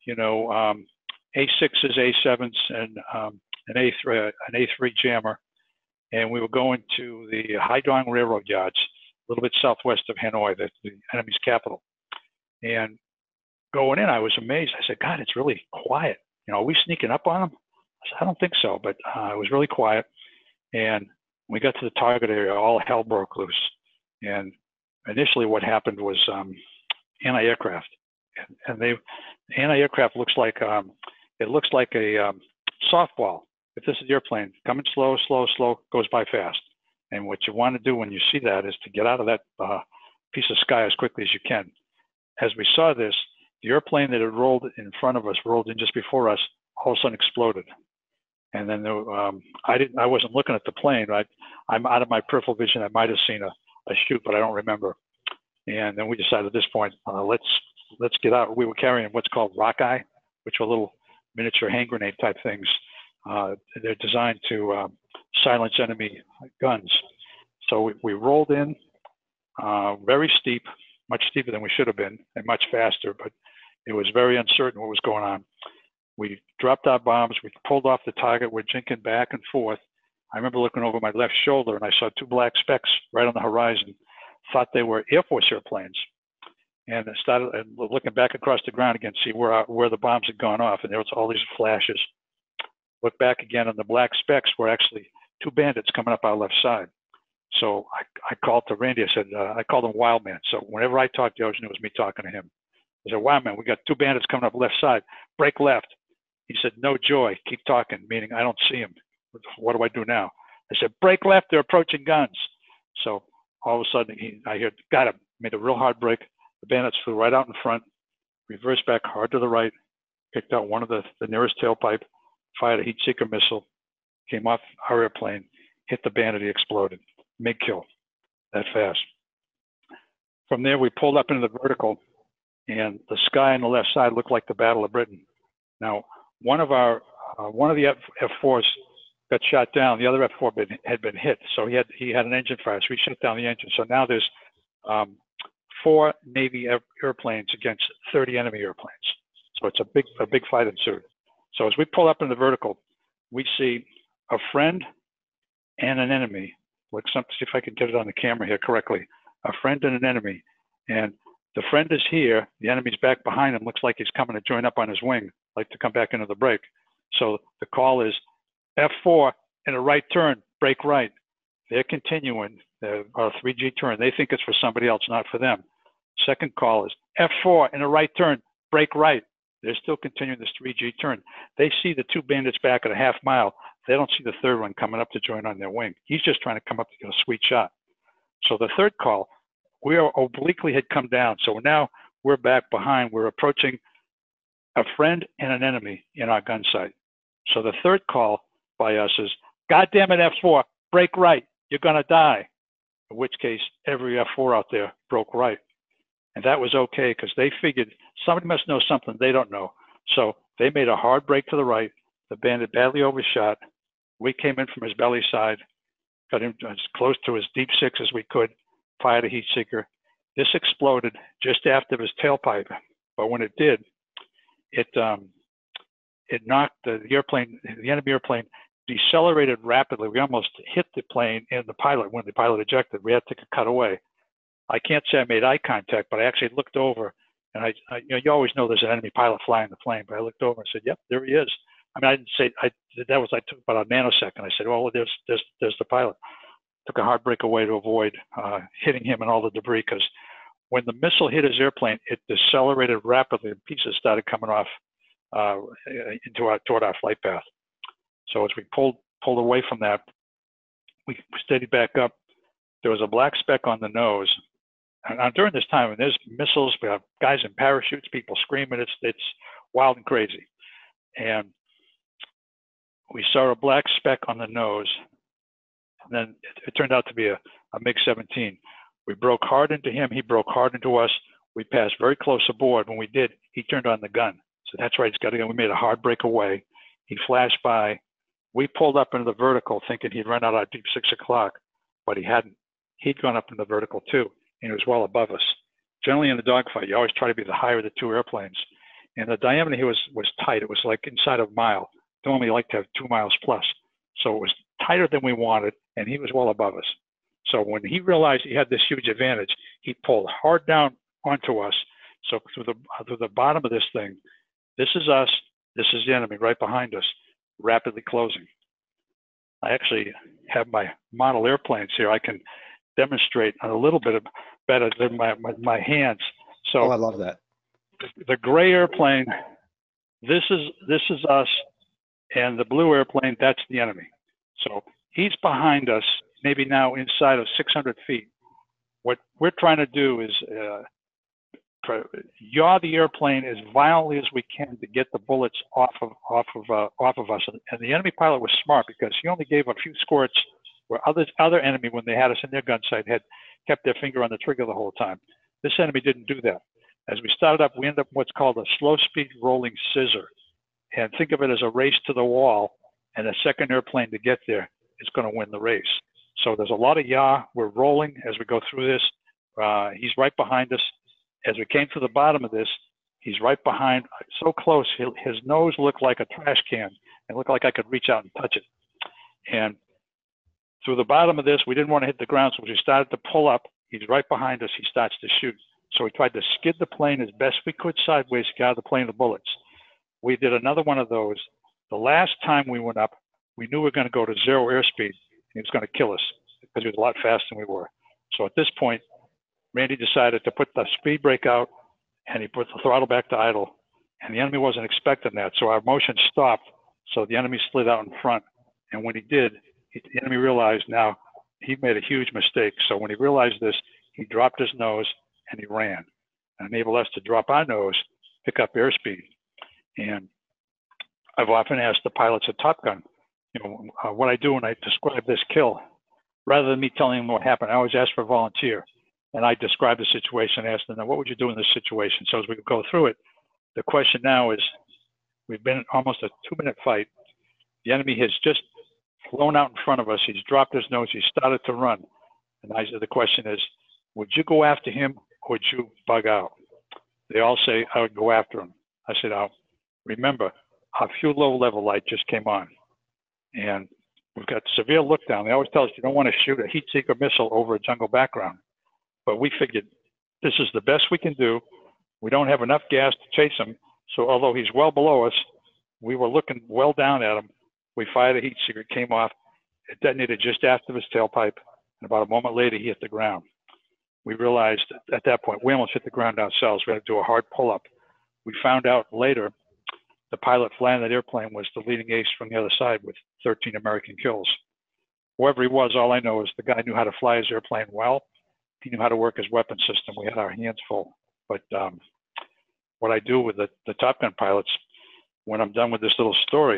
A6s, A7s, and an A3 jammer, and we were going to the Haidong Railroad Yards, a little bit southwest of Hanoi, the enemy's capital. And going in, I was amazed. I said, "God, it's really quiet. Are we sneaking up on them?" I said, "I don't think so," but it was really quiet. And when we got to the target area, all hell broke loose. And initially what happened was anti-aircraft. And anti-aircraft looks like a softball. If this is the airplane, coming slow, slow, slow, goes by fast. And what you want to do when you see that is to get out of that piece of sky as quickly as you can. As we saw this, the airplane that had rolled in front of us, rolled in just before us, all of a sudden exploded. And then I wasn't looking at the plane. I'm out of my peripheral vision. I might have seen a chute, but I don't remember. And then we decided at this point, let's get out. We were carrying what's called Rockeye, which are little miniature hand grenade type things. They're designed to silence enemy guns. So we rolled in, very steep, much steeper than we should have been, and much faster, but it was very uncertain what was going on. We dropped our bombs, we pulled off the target, we're jinking back and forth. I remember looking over my left shoulder and I saw 2 black specks right on the horizon, thought they were Air Force airplanes. And I started looking back across the ground again, see where the bombs had gone off, and there was all these flashes. look back again, and the black specks were actually 2 bandits coming up our left side. So I called to Randy. I said, I called him Wild Man. So whenever I talked, you always knew it was me talking to him. I said, Wild Man, we got 2 bandits coming up left side. Break left. He said, no joy. Keep talking, meaning I don't see him. What do I do now? I said, break left. They're approaching guns. So all of a sudden, I hear, got him. Made a real hard break. The bandits flew right out in front, reversed back hard to the right, picked out one of the nearest tailpipe, fired a heat seeker missile, came off our airplane, hit the bandit, he exploded. MiG kill, that fast. From there, we pulled up into the vertical, and the sky on the left side looked like the Battle of Britain. Now, one of the F4s got shot down. The other F4 had been hit, so he had an engine fire, so we shut down the engine. So now there's 4 Navy airplanes against 30 enemy airplanes. So it's a big fight ensued. So as we pull up in the vertical, we see a friend and an enemy. Let's see if I can get it on the camera here correctly. A friend and an enemy. And the friend is here. The enemy's back behind him. Looks like he's coming to join up on his wing, like to come back into the break. So the call is F4 in a right turn, break right. They're continuing our 3G turn. They think it's for somebody else, not for them. Second call is F4 in a right turn, break right. They're still continuing this 3G turn. They see the 2 bandits back at a half mile. They don't see the third one coming up to join on their wing. He's just trying to come up to get a sweet shot. So the third call, we obliquely had come down. So now we're back behind. We're approaching a friend and an enemy in our gun sight. So the third call by us is, God damn it, F4, break right. You're going to die. In which case, every F4 out there broke right. And that was okay because they figured somebody must know something they don't know. So they made a hard break to the right. The bandit badly overshot. We came in from his belly side, got him as close to his deep 6 as we could, fired a heat seeker. This exploded just after his tailpipe. But when it did, it knocked the enemy airplane decelerated rapidly. We almost hit the plane and the pilot. When the pilot ejected, we had to take a cutaway. I can't say I made eye contact, but I actually looked over, and you always know there's an enemy pilot flying the plane, but I looked over and said, "Yep, there he is." I mean, I didn't say I took about a nanosecond. I said, "Well, there's the pilot." Took a hard break away to avoid hitting him and all the debris, because when the missile hit his airplane, it decelerated rapidly and pieces started coming off toward our flight path. So as we pulled away from that, we steadied back up. There was a black speck on the nose. And during this time, when there's missiles, we have guys in parachutes, people screaming, it's wild and crazy. And we saw a black speck on the nose. And then it turned out to be a MiG-17. We broke hard into him. He broke hard into us. We passed very close aboard. When we did, he turned on the gun. So that's right, he's got to go. We made a hard break away. He flashed by. We pulled up into the vertical thinking he'd run out our deep 6 o'clock, but he hadn't. He'd gone up in the vertical too, and he was well above us. Generally in the dogfight, you always try to be the higher of the 2 airplanes. And the diameter here was tight. It was like inside of a mile. Normally you like to have 2 miles plus. So it was tighter than we wanted, and he was well above us. So when he realized he had this huge advantage, he pulled hard down onto us. So through the bottom of this thing, this is us, this is the enemy right behind us, rapidly closing. I actually have my model airplanes here. I can demonstrate a little bit better than my hands. So I love that. The gray airplane, this is us, and the blue airplane, that's the enemy. So he's behind us, maybe now inside of 600 feet. What we're trying to do is yaw the airplane as violently as we can to get the bullets off of us. And the enemy pilot was smart because he only gave a few squirts where other enemy, when they had us in their gun sight, had kept their finger on the trigger the whole time. This enemy didn't do that. As we started up, we ended up what's called a slow speed rolling scissor. And think of it as a race to the wall, and the second airplane to get there is going to win the race. So there's a lot of yaw. We're rolling as we go through this. He's right behind us. As we came to the bottom of this, he's right behind, so close, his nose looked like a trash can. It looked like I could reach out and touch it. And through the bottom of this, we didn't want to hit the ground, so as we started to pull up, he's right behind us, he starts to shoot. So we tried to skid the plane as best we could sideways to get out of the plane the bullets. We did another one of those. The last time we went up, we knew we were going to go to 0 airspeed. He was going to kill us because he was a lot faster than we were. So at this point, Randy decided to put the speed brake out, and he put the throttle back to idle. And the enemy wasn't expecting that, so our motion stopped. So the enemy slid out in front. And when he did, the enemy realized now he made a huge mistake. So when he realized this, he dropped his nose and he ran, and enabled us to drop our nose, pick up airspeed. And I've often asked the pilots at Top Gun, what I do when I describe this kill, rather than me telling them what happened, I always ask for a volunteer. And I describe the situation, ask them, what would you do in this situation? So as we go through it, the question now is, we've been in almost a 2-minute fight. The enemy has just flown out in front of us. He's dropped his nose. He started to run. And the question is, would you go after him or would you bug out? They all say, I would go after him. I said, remember, our fuel low-level light just came on. And we've got severe look down. They always tell us you don't want to shoot a heat seeker missile over a jungle background. But we figured this is the best we can do. We don't have enough gas to chase him. So although he's well below us, we were looking well down at him. We fired a heat seeker, it came off. It detonated just after his tailpipe. And about a moment later, he hit the ground. We realized at that point, we almost hit the ground ourselves. We had to do a hard pull-up. We found out later the pilot flying that airplane was the leading ace from the other side with 13 American kills. Whoever he was, all I know is the guy knew how to fly his airplane well. He knew how to work his weapon system. We had our hands full. But what I do with the Top Gun pilots, when I'm done with this little story,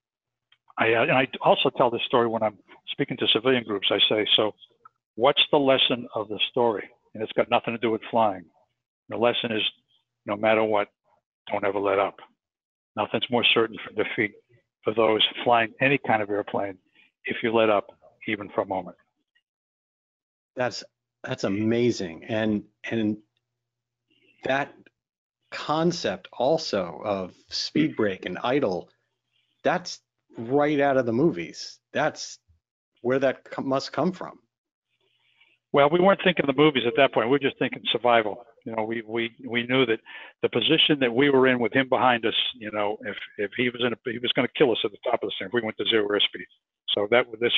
and I also tell this story when I'm speaking to civilian groups. I say, so what's the lesson of the story? And it's got nothing to do with flying. The lesson is, no matter what, don't ever let up. Nothing's more certain for defeat for those flying any kind of airplane if you let up, even for a moment. That's amazing. And that concept also of speed brake and idle, that's right out of the movies. That's where that must come from. Well, we weren't thinking the movies at that point. We were just thinking survival. We knew that the position that we were in with him behind us, if he was he was going to kill us at the top of the thing if we went to 0 airspeed. So this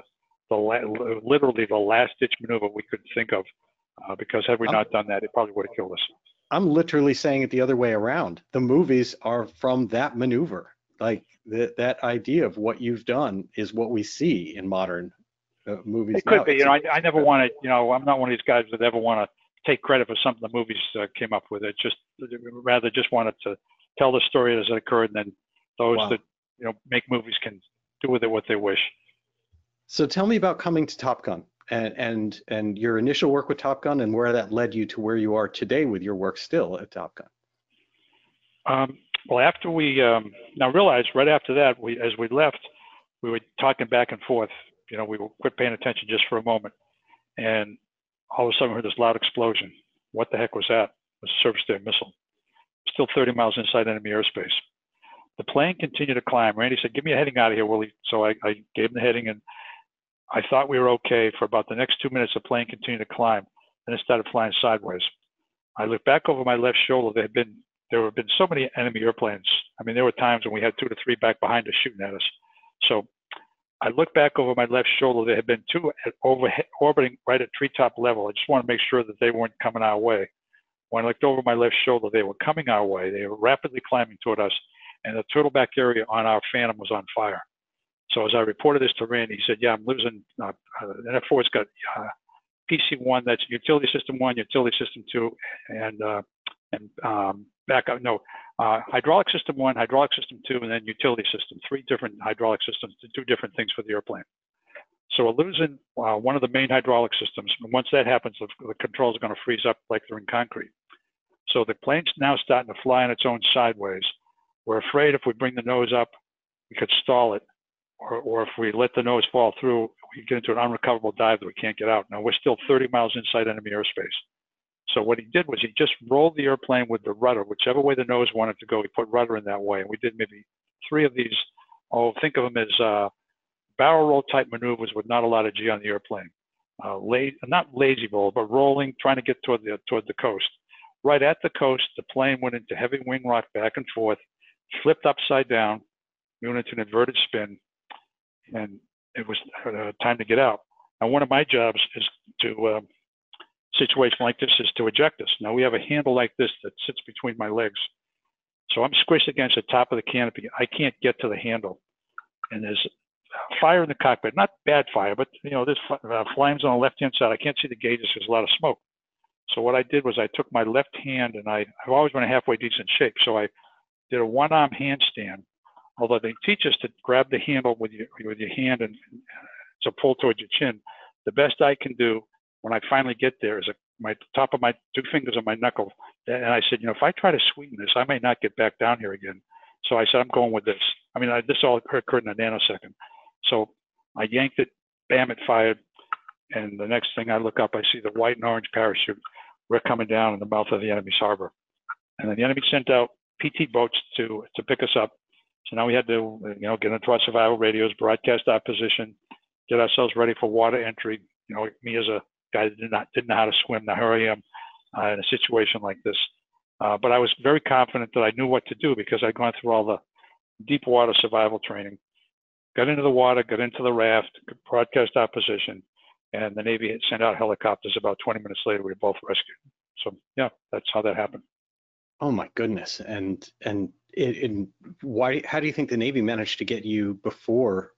was literally the last ditch maneuver we could think of, because had we not done that, it probably would have killed us. I'm literally saying it the other way around. The movies are from that maneuver. Like that idea of what you've done is what we see in modern movies. It could be. I never want to. I'm not one of these guys that ever want to take credit for something the movies came up with. It rather just wanted to tell the story as it occurred, and then those that make movies can do with it what they wish. So tell me about coming to Top Gun and your initial work with Top Gun and where that led you to where you are today with your work still at Top Gun. Well, after we now realized right after that, as we left, we were talking back and forth. We quit paying attention just for a moment, and all of a sudden we heard this loud explosion. What the heck was that? It was a surface-to-air missile. Still 30 miles inside enemy airspace. The plane continued to climb. Randy said, "Give me a heading out of here, Willie." So I gave him the heading, and I thought we were okay for about the next 2 minutes. The plane continued to climb, and it started flying sideways. I looked back over my left shoulder. There have been so many enemy airplanes. I mean, there were times when we had 2 to 3 back behind us shooting at us. So I looked back over my left shoulder. There had been 2 orbiting right at treetop level. I just wanted to make sure that they weren't coming our way. When I looked over my left shoulder, they were coming our way. They were rapidly climbing toward us, and the turtleback area on our Phantom was on fire. So as I reported this to Randy, he said, "Yeah, I'm losing. The F4's got PC1, that's utility system 1, utility system 2, and backup. No, hydraulic system 1, hydraulic system 2, and then utility system. 3 different hydraulic systems to do different things for the airplane. So we're losing one of the main hydraulic systems. And once that happens, the controls are going to freeze up like they're in concrete. So the plane's now starting to fly on its own sideways. We're afraid if we bring the nose up, we could stall it. Or if we let the nose fall through, we get into an unrecoverable dive that we can't get out. Now, we're still 30 miles inside enemy airspace. So what he did was he just rolled the airplane with the rudder, whichever way the nose wanted to go, he put rudder in that way. And we did maybe 3 of these, think of them as barrel roll type maneuvers with not a lot of G on the airplane. Not lazy roll, but rolling, trying to get toward the coast. Right at the coast, the plane went into heavy wing rock back and forth, flipped upside down, we went into an inverted spin, and it was time to get out. Now, one of my jobs is to, situation like this is to eject us. Now, we have a handle like this that sits between my legs. So I'm squished against the top of the canopy. I can't get to the handle. And there's fire in the cockpit, not bad fire, but there's flames on the left-hand side. I can't see the gauges. There's a lot of smoke. So what I did was I took my left hand, and I've always been in halfway decent shape. So I did a one-arm handstand, although they teach us to grab the handle with your hand and to pull towards your chin. The best I can do when I finally get there is my top of my 2 fingers on my knuckle. And I said, if I try to sweeten this, I may not get back down here again. So I said, I'm going with this. I mean, this all occurred in a nanosecond. So I yanked it, bam, it fired. And the next thing I look up, I see the white and orange parachute. We're coming down in the mouth of the enemy's harbor. And then the enemy sent out PT boats to pick us up. So now we had to, get into our survival radios, broadcast our position, get ourselves ready for water entry. Me as a guy that didn't know how to swim, now here I am in a situation like this. But I was very confident that I knew what to do because I'd gone through all the deep water survival training. Got into the water, got into the raft, broadcast our position, and the Navy had sent out helicopters. About 20 minutes later, we were both rescued. So yeah, that's how that happened. Oh my goodness! And why? How do you think the Navy managed to get you before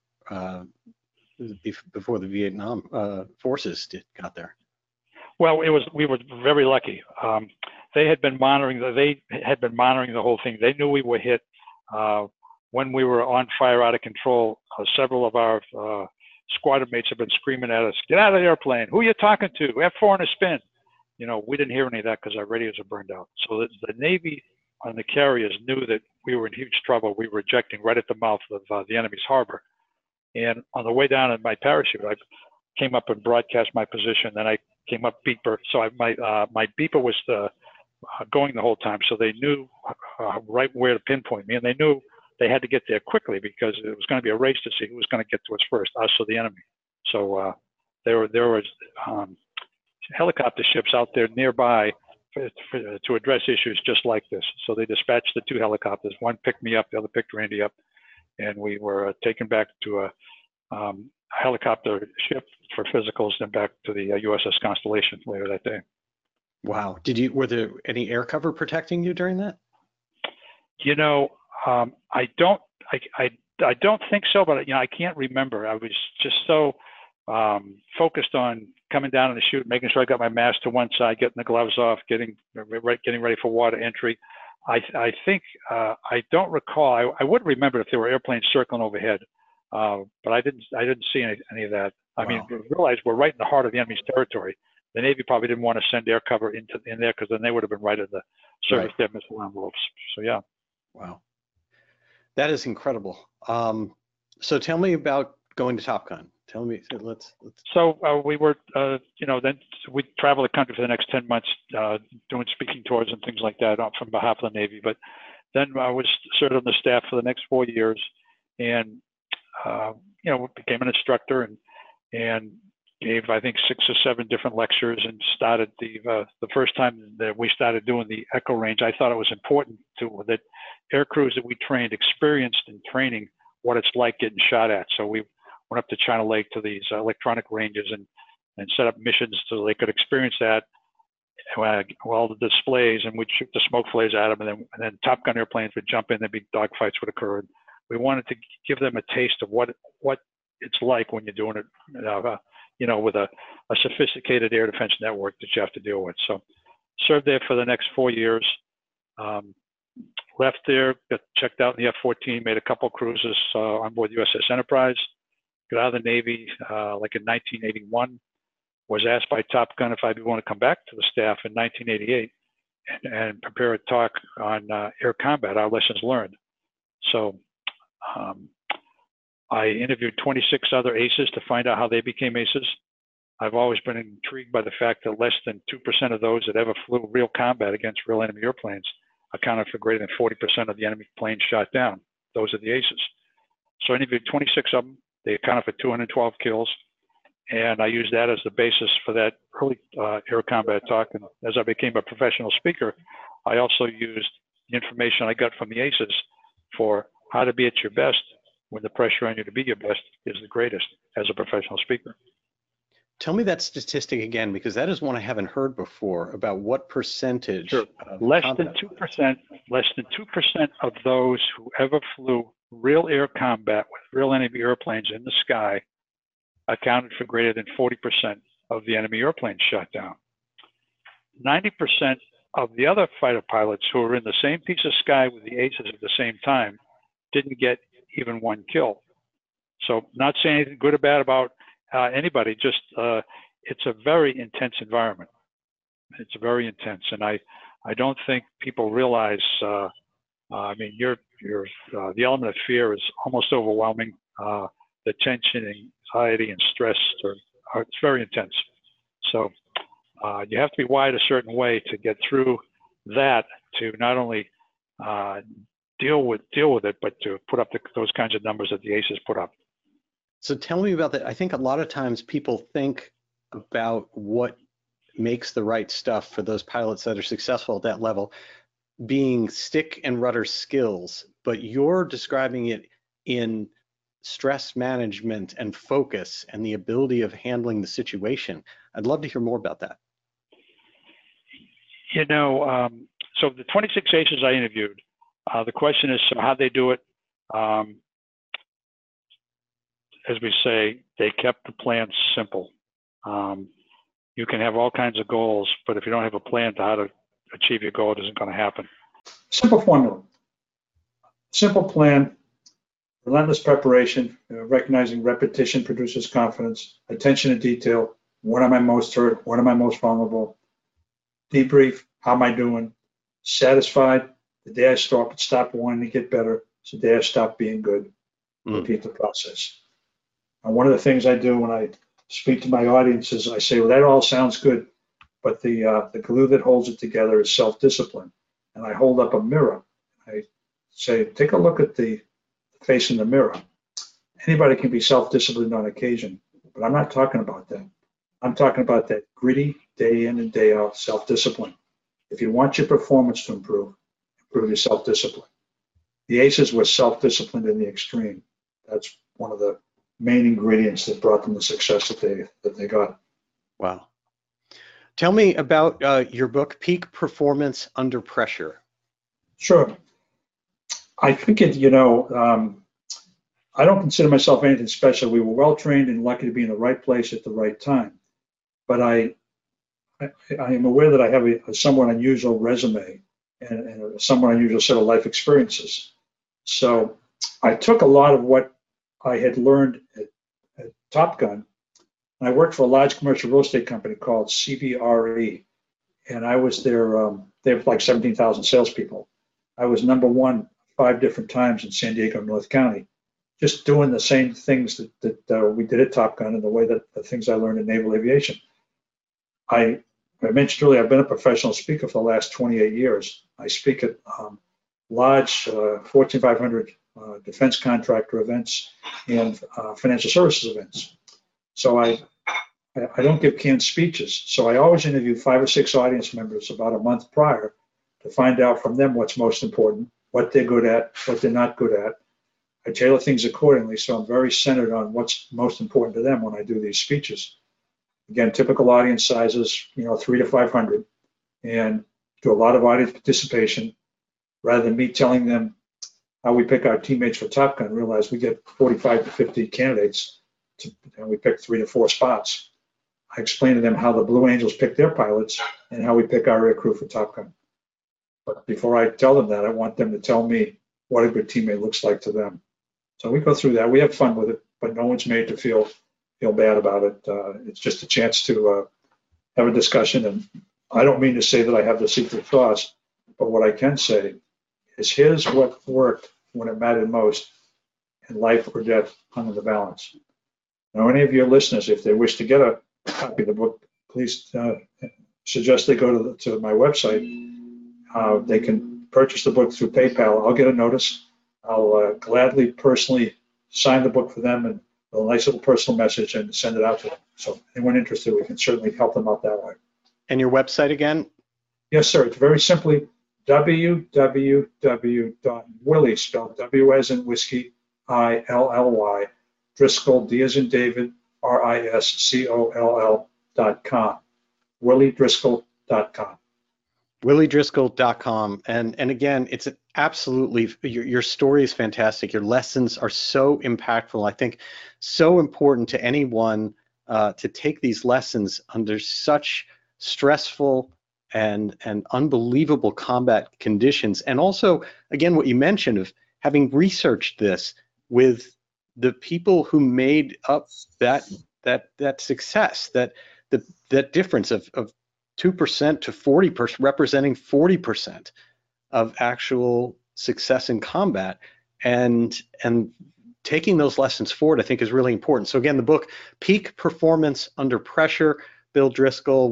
the Vietnam forces got there? Well, we were very lucky. They had been monitoring the whole thing. They knew we were hit. When we were on fire out of control, several of our squadron mates have been screaming at us, "Get out of the airplane! Who are you talking to? F4 in a spin!" We didn't hear any of that because our radios are burned out. So the Navy and the carriers knew that we were in huge trouble. We were ejecting right at the mouth of the enemy's harbor. And on the way down in my parachute, I came up and broadcast my position. Then I came up beeper. So my beeper was going the whole time. So they knew right where to pinpoint me, and they knew they had to get there quickly because it was going to be a race to see who was going to get to us first, us or the enemy. So there were helicopter ships out there nearby to address issues just like this. So they dispatched the 2 helicopters. One picked me up, the other picked Randy up, and we were taken back to a helicopter ship for physicals, then back to the USS Constellation later that day. Wow. Were there any air cover protecting you during that? I don't think so, but I can't remember. I was just so focused on coming down in the chute, making sure I got my mask to one side, getting the gloves off, getting ready for water entry. I think I don't recall. I would remember if there were airplanes circling overhead, but I didn't see any of that. I mean, realize we're right in the heart of the enemy's territory. The Navy probably didn't want to send air cover in there because then they would have been right in the surface dead missile envelopes. So yeah. Wow. That is incredible. So tell me about going to Top Gun. Tell me, let's. So we were, then we traveled the country for the next 10 months, doing speaking tours and things like that from behalf of the Navy. But then I was served on the staff for the next 4 years, and became an instructor and gave, I think, 6 or 7 different lectures, and started the first time that we started doing the echo range. I thought it was important that air crews that we trained experienced in training what it's like getting shot at. So we went up to China Lake to these electronic ranges and set up missions so they could experience that. All the displays, and we'd shoot the smoke flares at them, and then Top Gun airplanes would jump in, and big dogfights would occur. And we wanted to give them a taste of what it's like when you're doing it, with a sophisticated air defense network that you have to deal with. So served there for the next 4 years. Left there, got checked out in the F-14, made a couple of cruises on board the USS Enterprise. Got out of the Navy like in 1981. Was asked by Top Gun if I'd want to come back to the staff in 1988 and prepare a talk on air combat, our lessons learned. So I interviewed 26 other aces to find out how they became aces. I've always been intrigued by the fact that less than 2% of those that ever flew real combat against real enemy airplanes accounted for greater than 40% of the enemy planes shot down. Those are the aces. So I interviewed 26 of them. They accounted for 212 kills. And I used that as the basis for that early air combat talk. And as I became a professional speaker, I also used the information I got from the aces for how to be at your best when the pressure on you to be your best is the greatest as a professional speaker. Tell me that statistic again, because that is one I haven't heard before, about what percentage Sure. of Less combat than 2% of those who ever flew real air combat with real enemy airplanes in the sky accounted for greater than 40% of the enemy airplanes shot down. 90% of the other fighter pilots who were in the same piece of sky with the aces at the same time didn't get even one kill. So not saying anything good or bad about anybody, just it's a very intense environment. It's very intense, and I don't think people realize. I mean, the element of fear is almost overwhelming. The tension, anxiety, and stress it's very intense. So you have to be wired a certain way to get through that, to not only deal with it, but to put up those kinds of numbers that the aces put up. So tell me about that. I think a lot of times people think about what makes the right stuff for those pilots that are successful at that level being stick and rudder skills, but you're describing it in stress management and focus and the ability of handling the situation. I'd love to hear more about that. You know, so the 26 aces I interviewed, the question is, so how'd they do it? As we say, they kept the plan simple. You can have all kinds of goals, but if you don't have a plan to how to achieve your goal, it isn't going to happen. Simple formula. Simple plan, relentless preparation, recognizing repetition produces confidence, attention to detail. When am I most hurt? When am I most vulnerable? Debrief, how am I doing? Satisfied, the day I stop wanting to get better. It's the day I stop being good. Repeat the process. And one of the things I do when I speak to my audiences, I say, well, that all sounds good, but the glue that holds it together is self-discipline. And I hold up a mirror. I say, take a look at the face in the mirror. Anybody can be self-disciplined on occasion, but I'm not talking about that. I'm talking about that gritty, day in and day out self-discipline. If you want your performance to improve your self-discipline. The aces were self-disciplined in the extreme. That's one of the main ingredients that brought them the success that they got. Wow. Tell me about your book, Peak Performance Under Pressure. Sure. I figured, I don't consider myself anything special. We were well trained and lucky to be in the right place at the right time. But I am aware that I have a somewhat unusual resume and a somewhat unusual set of life experiences. So I took a lot of what I had learned at Top Gun. And I worked for a large commercial real estate company called CBRE. And I was there, they have like 17,000 salespeople. I was number one 5 different times in San Diego, North County, just doing the same things that we did at Top Gun and the way that the things I learned in naval aviation. I mentioned earlier, I've been a professional speaker for the last 28 years. I speak at large Fortune 500 defense contractor events and financial services events. So I don't give canned speeches. So I always interview 5 or 6 audience members about a month prior to find out from them what's most important, what they're good at, what they're not good at. I tailor things accordingly, so I'm very centered on what's most important to them when I do these speeches. Again, typical audience sizes, 3 to 500, and do a lot of audience participation. Rather than me telling them how we pick our teammates for Top Gun, realize we get 45 to 50 candidates, and we pick 3 to 4 spots. I explain to them how the Blue Angels pick their pilots and how we pick our air crew for Top Gun. But before I tell them that, I want them to tell me what a good teammate looks like to them. So we go through that. We have fun with it, but no one's made to feel bad about it. It's just a chance to have a discussion. And I don't mean to say that I have the secret sauce, but what I can say is here's what worked when it mattered most, and life or death hung in the balance. Now, any of your listeners, if they wish to get a copy of the book, please suggest they go to my website. They can purchase the book through PayPal. I'll get a notice. I'll gladly personally sign the book for them and a nice little personal message and send it out to them. So anyone interested, we can certainly help them out that way. And your website again? Yes, sir. It's very simply www.willie, spelled W as in whiskey, Driscoll, D as in David, RISCOLL.com. WillieDriscoll.com. WillieDriscoll.com. And again, it's absolutely, your story is fantastic. Your lessons are so impactful. I think so important to anyone to take these lessons under such stressful and unbelievable combat conditions. And also, again, what you mentioned of having researched this with the people who made up that success, that difference of 2% to 40%, representing 40% of actual success in combat, and taking those lessons forward, I think, is really important. So again, the book, Peak Performance Under Pressure, Bill Driscoll,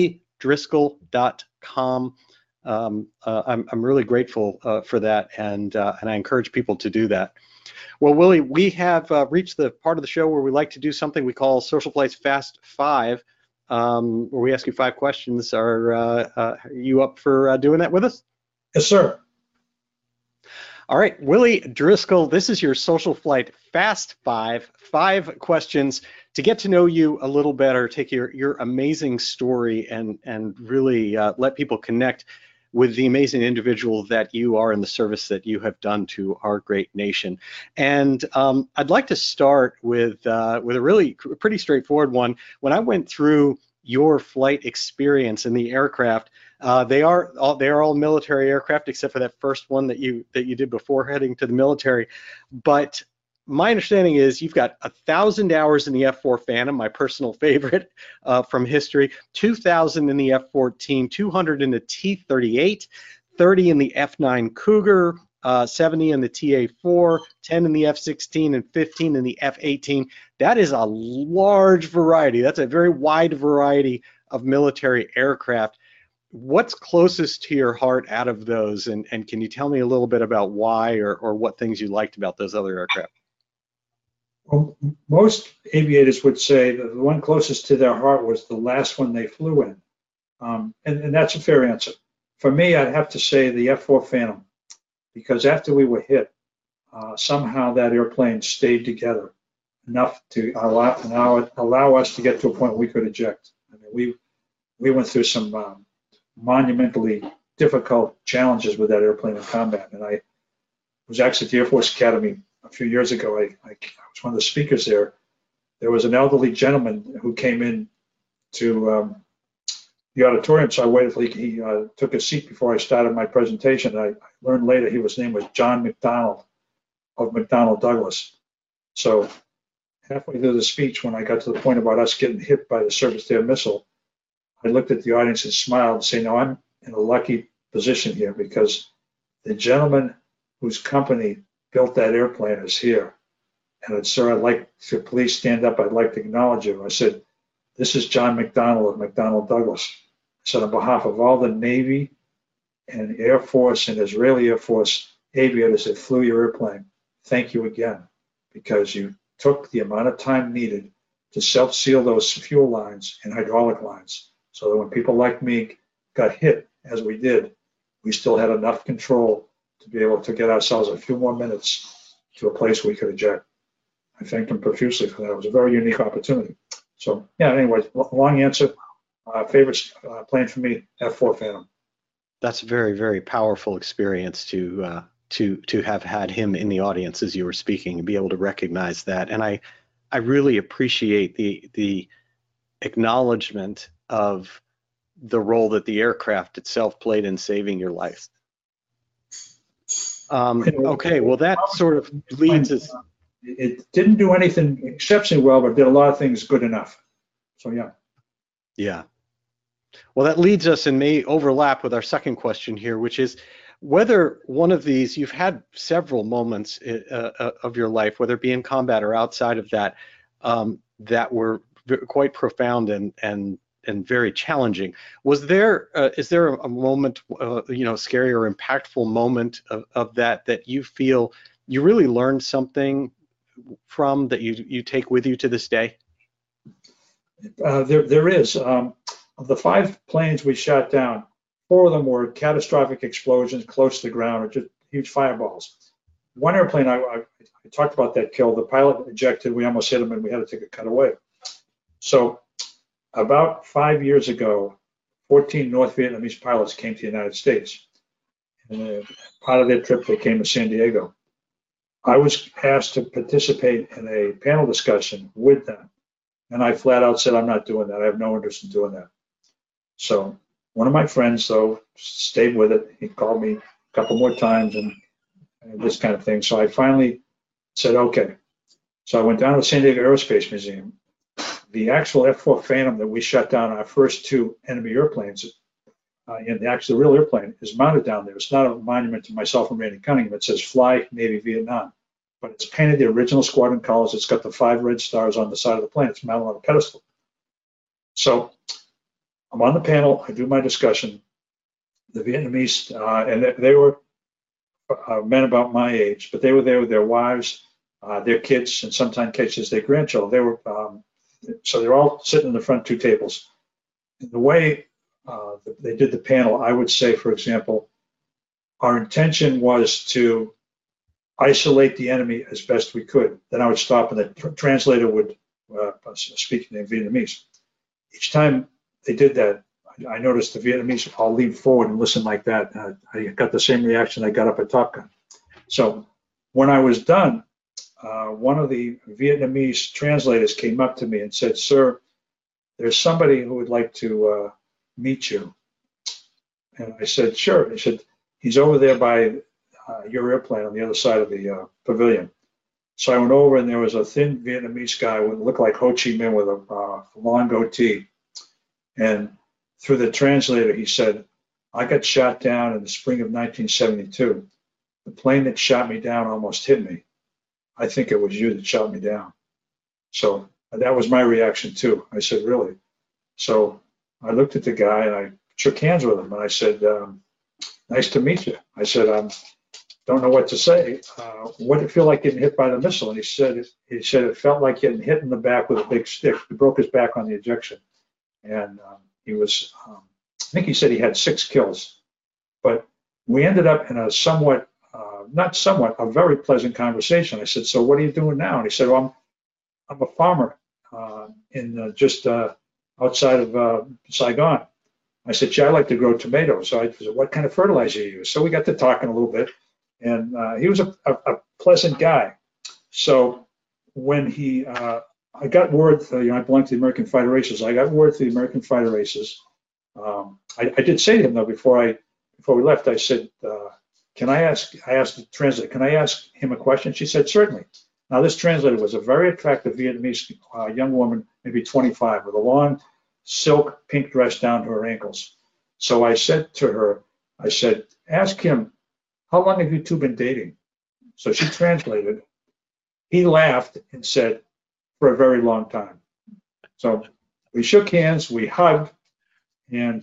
WillieDriscoll.com. I'm really grateful for that, and I encourage people to do that. Well, Willie, we have reached the part of the show where we like to do something we call Social Flight's Fast Five, where we ask you 5 questions. Are you up for doing that with us? Yes, sir. All right, Willie Driscoll, this is your Social Flight Fast Five. 5 questions to get to know you a little better, take your amazing story and really let people connect with the amazing individual that you are and the service that you have done to our great nation. And I'd like to start with a really pretty straightforward one. When I went through your flight experience in the aircraft, they are all military aircraft except for that first one that you did before heading to the military. But my understanding is you've got 1,000 hours in the F-4 Phantom, my personal favorite from history, 2,000 in the F-14, 200 in the T-38, 30 in the F-9 Cougar, 70 in the TA-4, 10 in the F-16, and 15 in the F-18. That is a large variety. That's a very wide variety of military aircraft. What's closest to your heart out of those? And can you tell me a little bit about why or what things you liked about those other aircraft? Well, most aviators would say that the one closest to their heart was the last one they flew in. And that's a fair answer. For me, I'd have to say the F-4 Phantom, because after we were hit, somehow that airplane stayed together enough to allow us to get to a point we could eject. I mean, we went through some monumentally difficult challenges with that airplane in combat. And I was actually at the Air Force Academy a few years ago. I was one of the speakers there. There was an elderly gentleman who came in to the auditorium, so I waited till he took a seat before I started my presentation. I learned later his name was John McDonnell of McDonnell Douglas. So halfway through the speech, when I got to the point about us getting hit by the surface-to-air missile, I looked at the audience and smiled and said, "No, I'm in a lucky position here because the gentleman whose company built that airplane is here. And sir, I'd like to please stand up. I'd like to acknowledge you." I said, "This is John McDonnell of McDonnell Douglas." I said, "On behalf of all the Navy and Air Force and Israeli Air Force aviators that flew your airplane, thank you again, because you took the amount of time needed to self-seal those fuel lines and hydraulic lines so that when people like me got hit, as we did, we still had enough control to be able to get ourselves a few more minutes to a place we could eject." I thanked him profusely for that. It was a very unique opportunity. So yeah, anyway, long answer. Favorite plane for me, F-4 Phantom. That's a very, very powerful experience to have had him in the audience as you were speaking and be able to recognize that. And I really appreciate the acknowledgement of the role that the aircraft itself played in saving your life. Okay, well that sort of leads us. It didn't do anything exceptionally well, but did a lot of things good enough. So yeah. Yeah. Well, that leads us and may overlap with our second question here, which is whether one of these, you've had several moments of your life, whether it be in combat or outside of that, that were quite profound and very challenging. Was there, is there a moment, scary or impactful moment of that you feel you really learned something from that you take with you to this day? There is. Of the 5 planes we shot down, 4 of them were catastrophic explosions close to the ground or just huge fireballs. One airplane I I talked about that kill. The pilot ejected. We almost hit him, and we had to take a cutaway. So about 5 years ago, 14 North Vietnamese pilots came to the United States. And part of their trip, they came to San Diego. I was asked to participate in a panel discussion with them. And I flat out said, I'm not doing that. I have no interest in doing that. So one of my friends, though, stayed with it. He called me a couple more times and this kind of thing. So I finally said, okay. So I went down to the San Diego Aerospace Museum. The actual F-4 Phantom that we shot down our first two enemy airplanes, and the actual real airplane is mounted down there. It's not a monument to myself and Randy Cunningham. It says Fly Navy Vietnam, but it's painted the original squadron colors. It's got the 5 red stars on the side of the plane. It's mounted on a pedestal. So I'm on the panel. I do my discussion. The Vietnamese, and they were men about my age, but they were there with their wives, their kids, and sometimes cases their grandchildren. They were so they're all sitting in the front two tables. And the way they did the panel, I would say, for example, our intention was to isolate the enemy as best we could. Then I would stop, and the translator would speak in Vietnamese. Each time they did that, I noticed the Vietnamese all lean forward and listen like that. I got the same reaction I got up at Top Gun. So when I was done, one of the Vietnamese translators came up to me and said, "Sir, there's somebody who would like to meet you." And I said, "Sure." He said, "He's over there by your airplane on the other side of the pavilion." So I went over, and there was a thin Vietnamese guy who looked like Ho Chi Minh with a long goatee. And through the translator, he said, "I got shot down in the spring of 1972. The plane that shot me down almost hit me. I think it was you that shot me down." So that was my reaction too. I said, "Really?" So I looked at the guy and I shook hands with him, and I said, "Nice to meet you." I said, "Don't know what to say. What did it feel like getting hit by the missile?" And he said it felt like getting hit in the back with a big stick. He broke his back on the ejection. And he was, I think he said he had 6 kills. But we ended up in a somewhat, a very pleasant conversation. I said, "So what are you doing now?" And he said, "Well, I'm a farmer in just outside of Saigon." I said, "Gee, I like to grow tomatoes." So I said, "What kind of fertilizer you use?" So we got to talking a little bit. And he was a pleasant guy. So when I got word, I belonged to the American Fighter Races. I got word to the American Fighter Races. I did say to him, though, before we left, I said, I asked the translator, "Can I ask him a question?" She said, "Certainly." Now, this translator was a very attractive Vietnamese young woman, maybe 25, with a long silk pink dress down to her ankles. So I said to her, I said, "Ask him, how long have you two been dating?" So she translated. He laughed and said, "For a very long time." So we shook hands, we hugged, and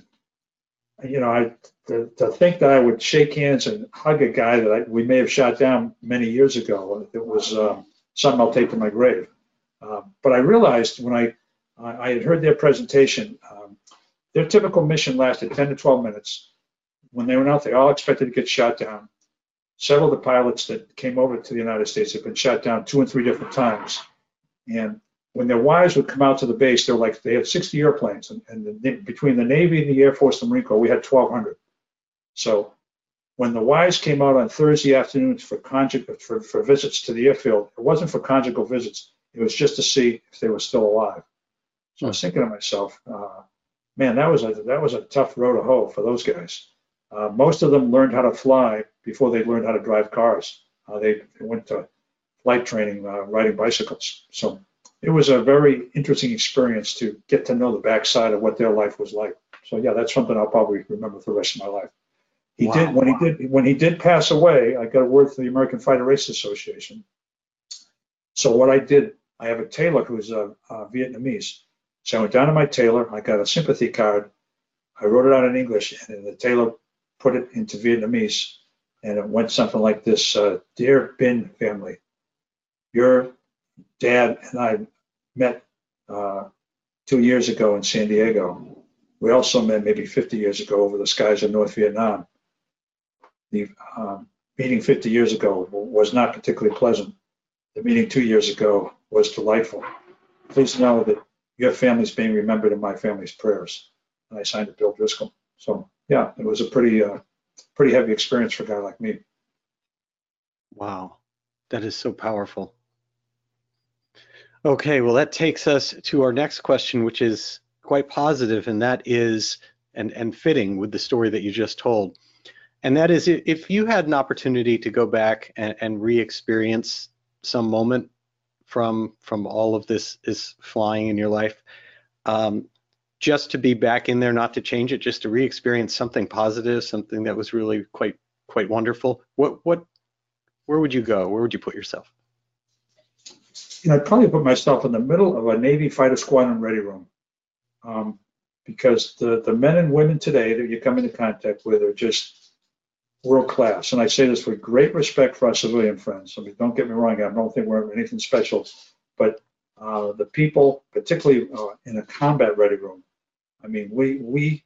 to think that I would shake hands and hug a guy that we may have shot down many years ago, it was something I'll take to my grave. But I realized when I had heard their presentation, their typical mission lasted 10 to 12 minutes. When they went out, they all expected to get shot down. Several of the pilots that came over to the United States had been shot down 2 and 3 different times. And when their wives would come out to the base, they had 60 airplanes, and between the Navy and the Air Force and the Marine Corps, we had 1,200. So when the wives came out on Thursday afternoons for visits to the airfield, it wasn't for conjugal visits. It was just to see if they were still alive. So I was thinking to myself, man, that was a tough row to hoe for those guys. Most of them learned how to fly before they learned how to drive cars. They went to flight training, riding bicycles. So it was a very interesting experience to get to know the backside of what their life was like. So yeah, that's something I'll probably remember for the rest of my life. When he did pass away, I got a word from the American Fighter Race Association. So what I did, I have a tailor who's Vietnamese. So I went down to my tailor, I got a sympathy card, I wrote it out in English, and the tailor put it into Vietnamese, and it went something like this: "Dear Bin family, your dad and I met 2 years ago in San Diego. We also met maybe 50 years ago over the skies of North Vietnam. The meeting 50 years ago was not particularly pleasant. The meeting 2 years ago was delightful. Please know that your family's being remembered in my family's prayers. And I signed it, Bill Driscoll. So yeah, it was a pretty heavy experience for a guy like me. Wow, that is so powerful. Okay, well, that takes us to our next question, which is quite positive, and that is, and fitting with the story that you just told. And that is, if you had an opportunity to go back and re-experience some moment from all of this flying in your life, just to be back in there, not to change it, just to re-experience something positive, something that was really quite wonderful, where would you go? Where would you put yourself? I'd probably put myself in the middle of a Navy fighter squadron ready room, because the men and women today that you come into contact with are just world class. And I say this with great respect for our civilian friends. I mean, don't get me wrong, I don't think we're anything special, but the people, particularly in a combat ready room, I mean, we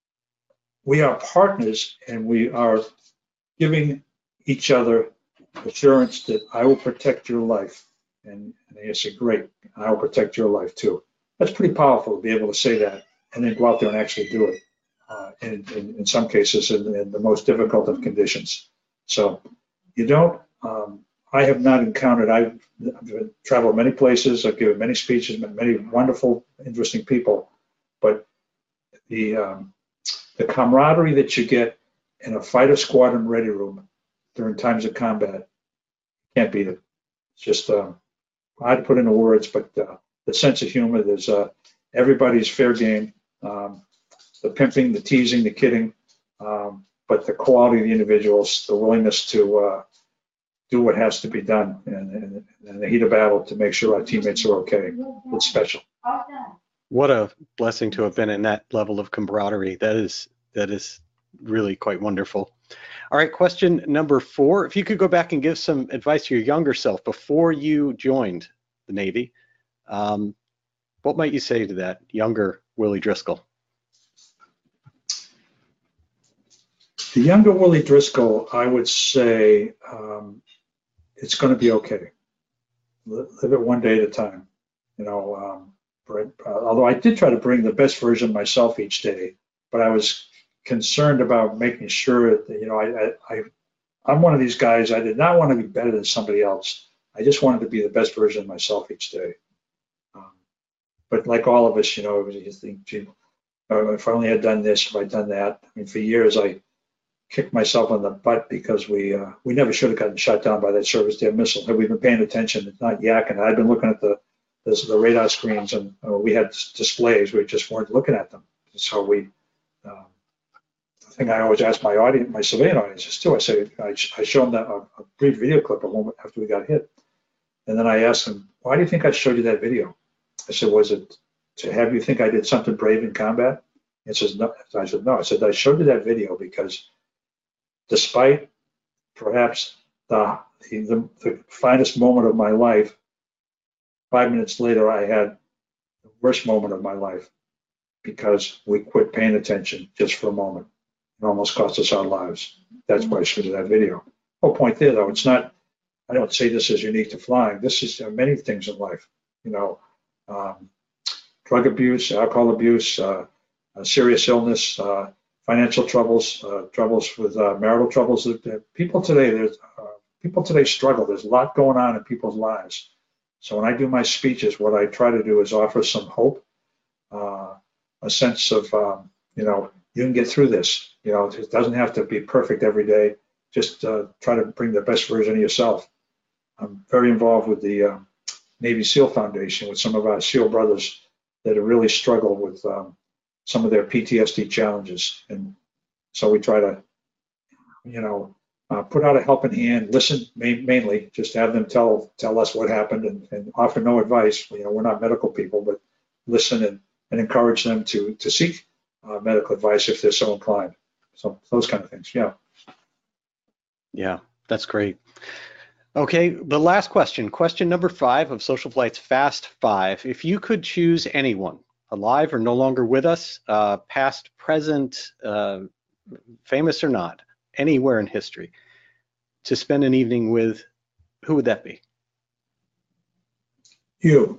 are partners, and we are giving each other assurance that I will protect your life. And they say, great, I will protect your life too. That's pretty powerful to be able to say that and then go out there and actually do it. In some cases, in the most difficult of conditions. So you don't, I have not encountered, I've traveled many places, I've given many speeches, met many wonderful, interesting people, but the camaraderie that you get in a fighter squadron ready room during times of combat, can't beat it. It's just, hard to put into words, but the sense of humor, there's everybody's fair game. The pimping, the teasing, the kidding, but the quality of the individuals, the willingness to do what has to be done in the heat of battle to make sure our teammates are okay. It's special. What a blessing to have been in that level of camaraderie. That is really quite wonderful. All right, question number 4. If you could go back and give some advice to your younger self before you joined the Navy, what might you say to that younger Willie Driscoll? The younger Willie Driscoll, I would say, it's going to be okay. Live it one day at a time. Although I did try to bring the best version of myself each day, but I was concerned about making sure that, I'm one of these guys, I did not want to be better than somebody else. I just wanted to be the best version of myself each day. But like all of us, you think, gee, if I only had done this, if I'd done that. I mean, for years, I kicked myself on the butt because we never should have gotten shot down by that surface to air missile. Had we been paying attention, not yakking. I'd been looking at the radar screens, and we had displays. We just weren't looking at them. So the thing I always ask my audience, my civilian audiences too, I show them a brief video clip a moment after we got hit. And then I asked them, why do you think I showed you that video? I said, was it to have you think I did something brave in combat? It says, no. I said, no. I said, I showed you that video because despite perhaps the finest moment of my life, 5 minutes later, I had the worst moment of my life because we quit paying attention just for a moment. It almost cost us our lives. That's why I showed you that video. Whole point there, though, it's not, I don't say this is unique to flying. This is many things in life, drug abuse, alcohol abuse, serious illness, financial troubles, troubles with marital troubles. People today struggle. There's a lot going on in people's lives. So when I do my speeches, what I try to do is offer some hope, a sense of, you can get through this. It doesn't have to be perfect every day. Just try to bring the best version of yourself. I'm very involved with the Navy SEAL Foundation with some of our SEAL brothers that have really struggled with some of their PTSD challenges. And so we try to, put out a helping hand, listen mainly, just have them tell us what happened and offer no advice. We're not medical people, but listen and encourage them to seek medical advice if they're so inclined. So those kind of things, yeah. Yeah, that's great. Okay, the last question number 5 of Social Flight's Fast 5. If you could choose anyone, alive or no longer with us, past, present, famous or not, anywhere in history, to spend an evening with, who would that be? You.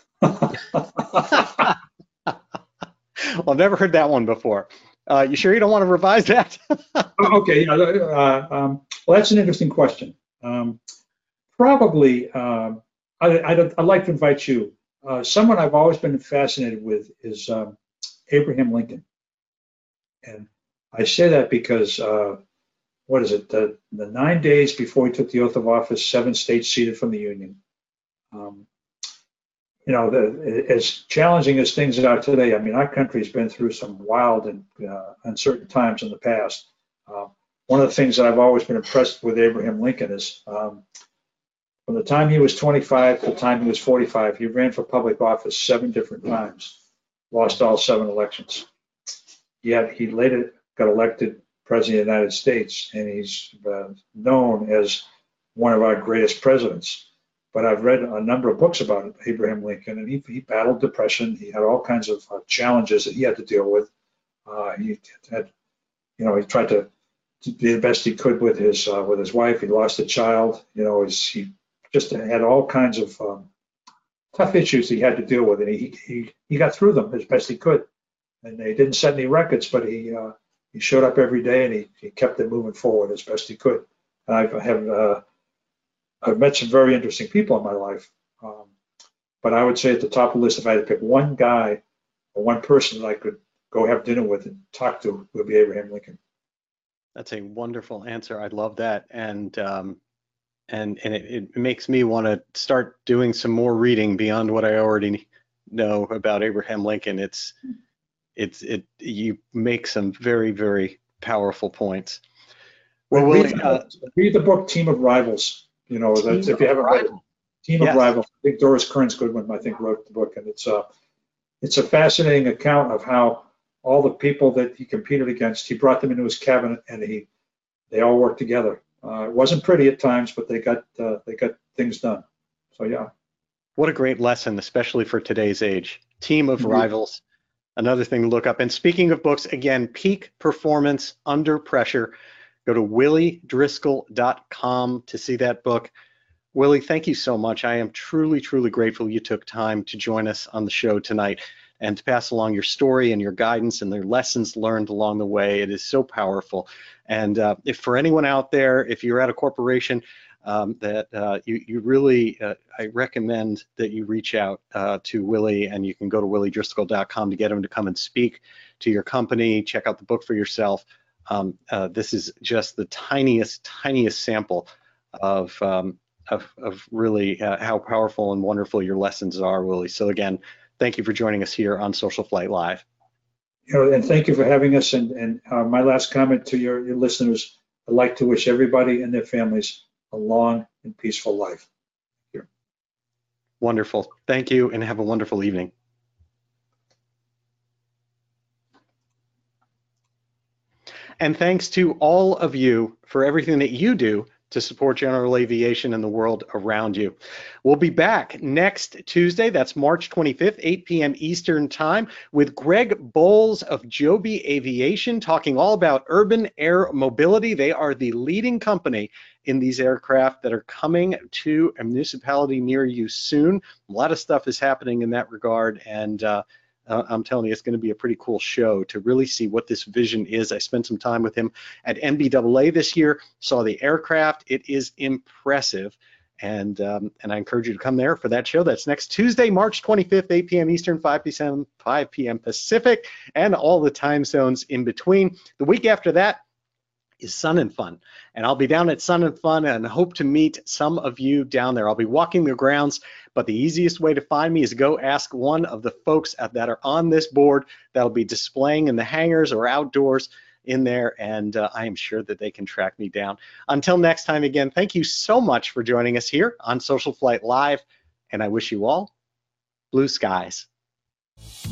Well, I've never heard that one before. You sure you don't want to revise that? Okay, well, that's an interesting question. Probably, I'd like to invite you. Someone I've always been fascinated with is Abraham Lincoln. And I say that because, what is it, the 9 days before he took the oath of office, 7 states ceded from the Union. As challenging as things are today, I mean, our country's been through some wild and uncertain times in the past. One of the things that I've always been impressed with Abraham Lincoln is from the time he was 25 to the time he was 45, he ran for public office 7 different times, lost all 7 elections. Yet he later got elected president of the United States, and he's known as one of our greatest presidents. But I've read a number of books about Abraham Lincoln, and he battled depression. He had all kinds of challenges that he had to deal with. He tried to do the best he could with his wife. He lost a child. He just had all kinds of tough issues he had to deal with, and he got through them as best he could. And they didn't set any records, but he showed up every day, and he kept it moving forward as best he could. And I've met some very interesting people in my life, but I would say at the top of the list, if I had to pick one guy or one person that I could go have dinner with and talk to, would be Abraham Lincoln. That's a wonderful answer. I love that, and it makes me want to start doing some more reading beyond what I already know about Abraham Lincoln. You make some very, very powerful points. Well, read the book Team of Rivals. If you haven't read it, Team of Rivals. I think Doris Kearns Goodwin, wrote the book, and it's a fascinating account of how all the people that he competed against, he brought them into his cabinet, and they all worked together. It wasn't pretty at times, but they got things done. So yeah. What a great lesson, especially for today's age. Team of Rivals, another thing to look up. And speaking of books, again, Peak Performance Under Pressure. Go to williedriscoll.com to see that book. Willie, thank you so much. I am truly, truly grateful you took time to join us on the show tonight and to pass along your story and your guidance and the lessons learned along the way. It is so powerful. And if for anyone out there, if you're at a corporation you really, I recommend that you reach out to Willie, and you can go to williedriscoll.com to get him to come and speak to your company, check out the book for yourself. This is just the tiniest sample of really how powerful and wonderful your lessons are, Willie. So again, thank you for joining us here on Social Flight Live. And thank you for having us. And my last comment to your listeners, I'd like to wish everybody and their families a long and peaceful life. Here. Wonderful. Thank you, and have a wonderful evening. And thanks to all of you for everything that you do to support general aviation and the world around you. We'll be back next Tuesday, that's March 25th, 8 p.m. Eastern Time, with Greg Bowles of Joby Aviation, talking all about urban air mobility. They are the leading company in these aircraft that are coming to a municipality near you soon. A lot of stuff is happening in that regard, and I'm telling you, it's going to be a pretty cool show to really see what this vision is. I spent some time with him at NBAA this year, saw the aircraft. It is impressive, and I encourage you to come there for that show. That's next Tuesday, March 25th, 8 p.m. Eastern, 5 p.m. Pacific, and all the time zones in between. The week after that is Sun and Fun, and I'll be down at Sun and Fun and hope to meet some of you down there. I'll be walking the grounds, but the easiest way to find me is go ask one of the folks that are on this board that'll be displaying in the hangars or outdoors in there, and I am sure that they can track me down. Until next time, again, thank you so much for joining us here on Social Flight Live, and I wish you all blue skies.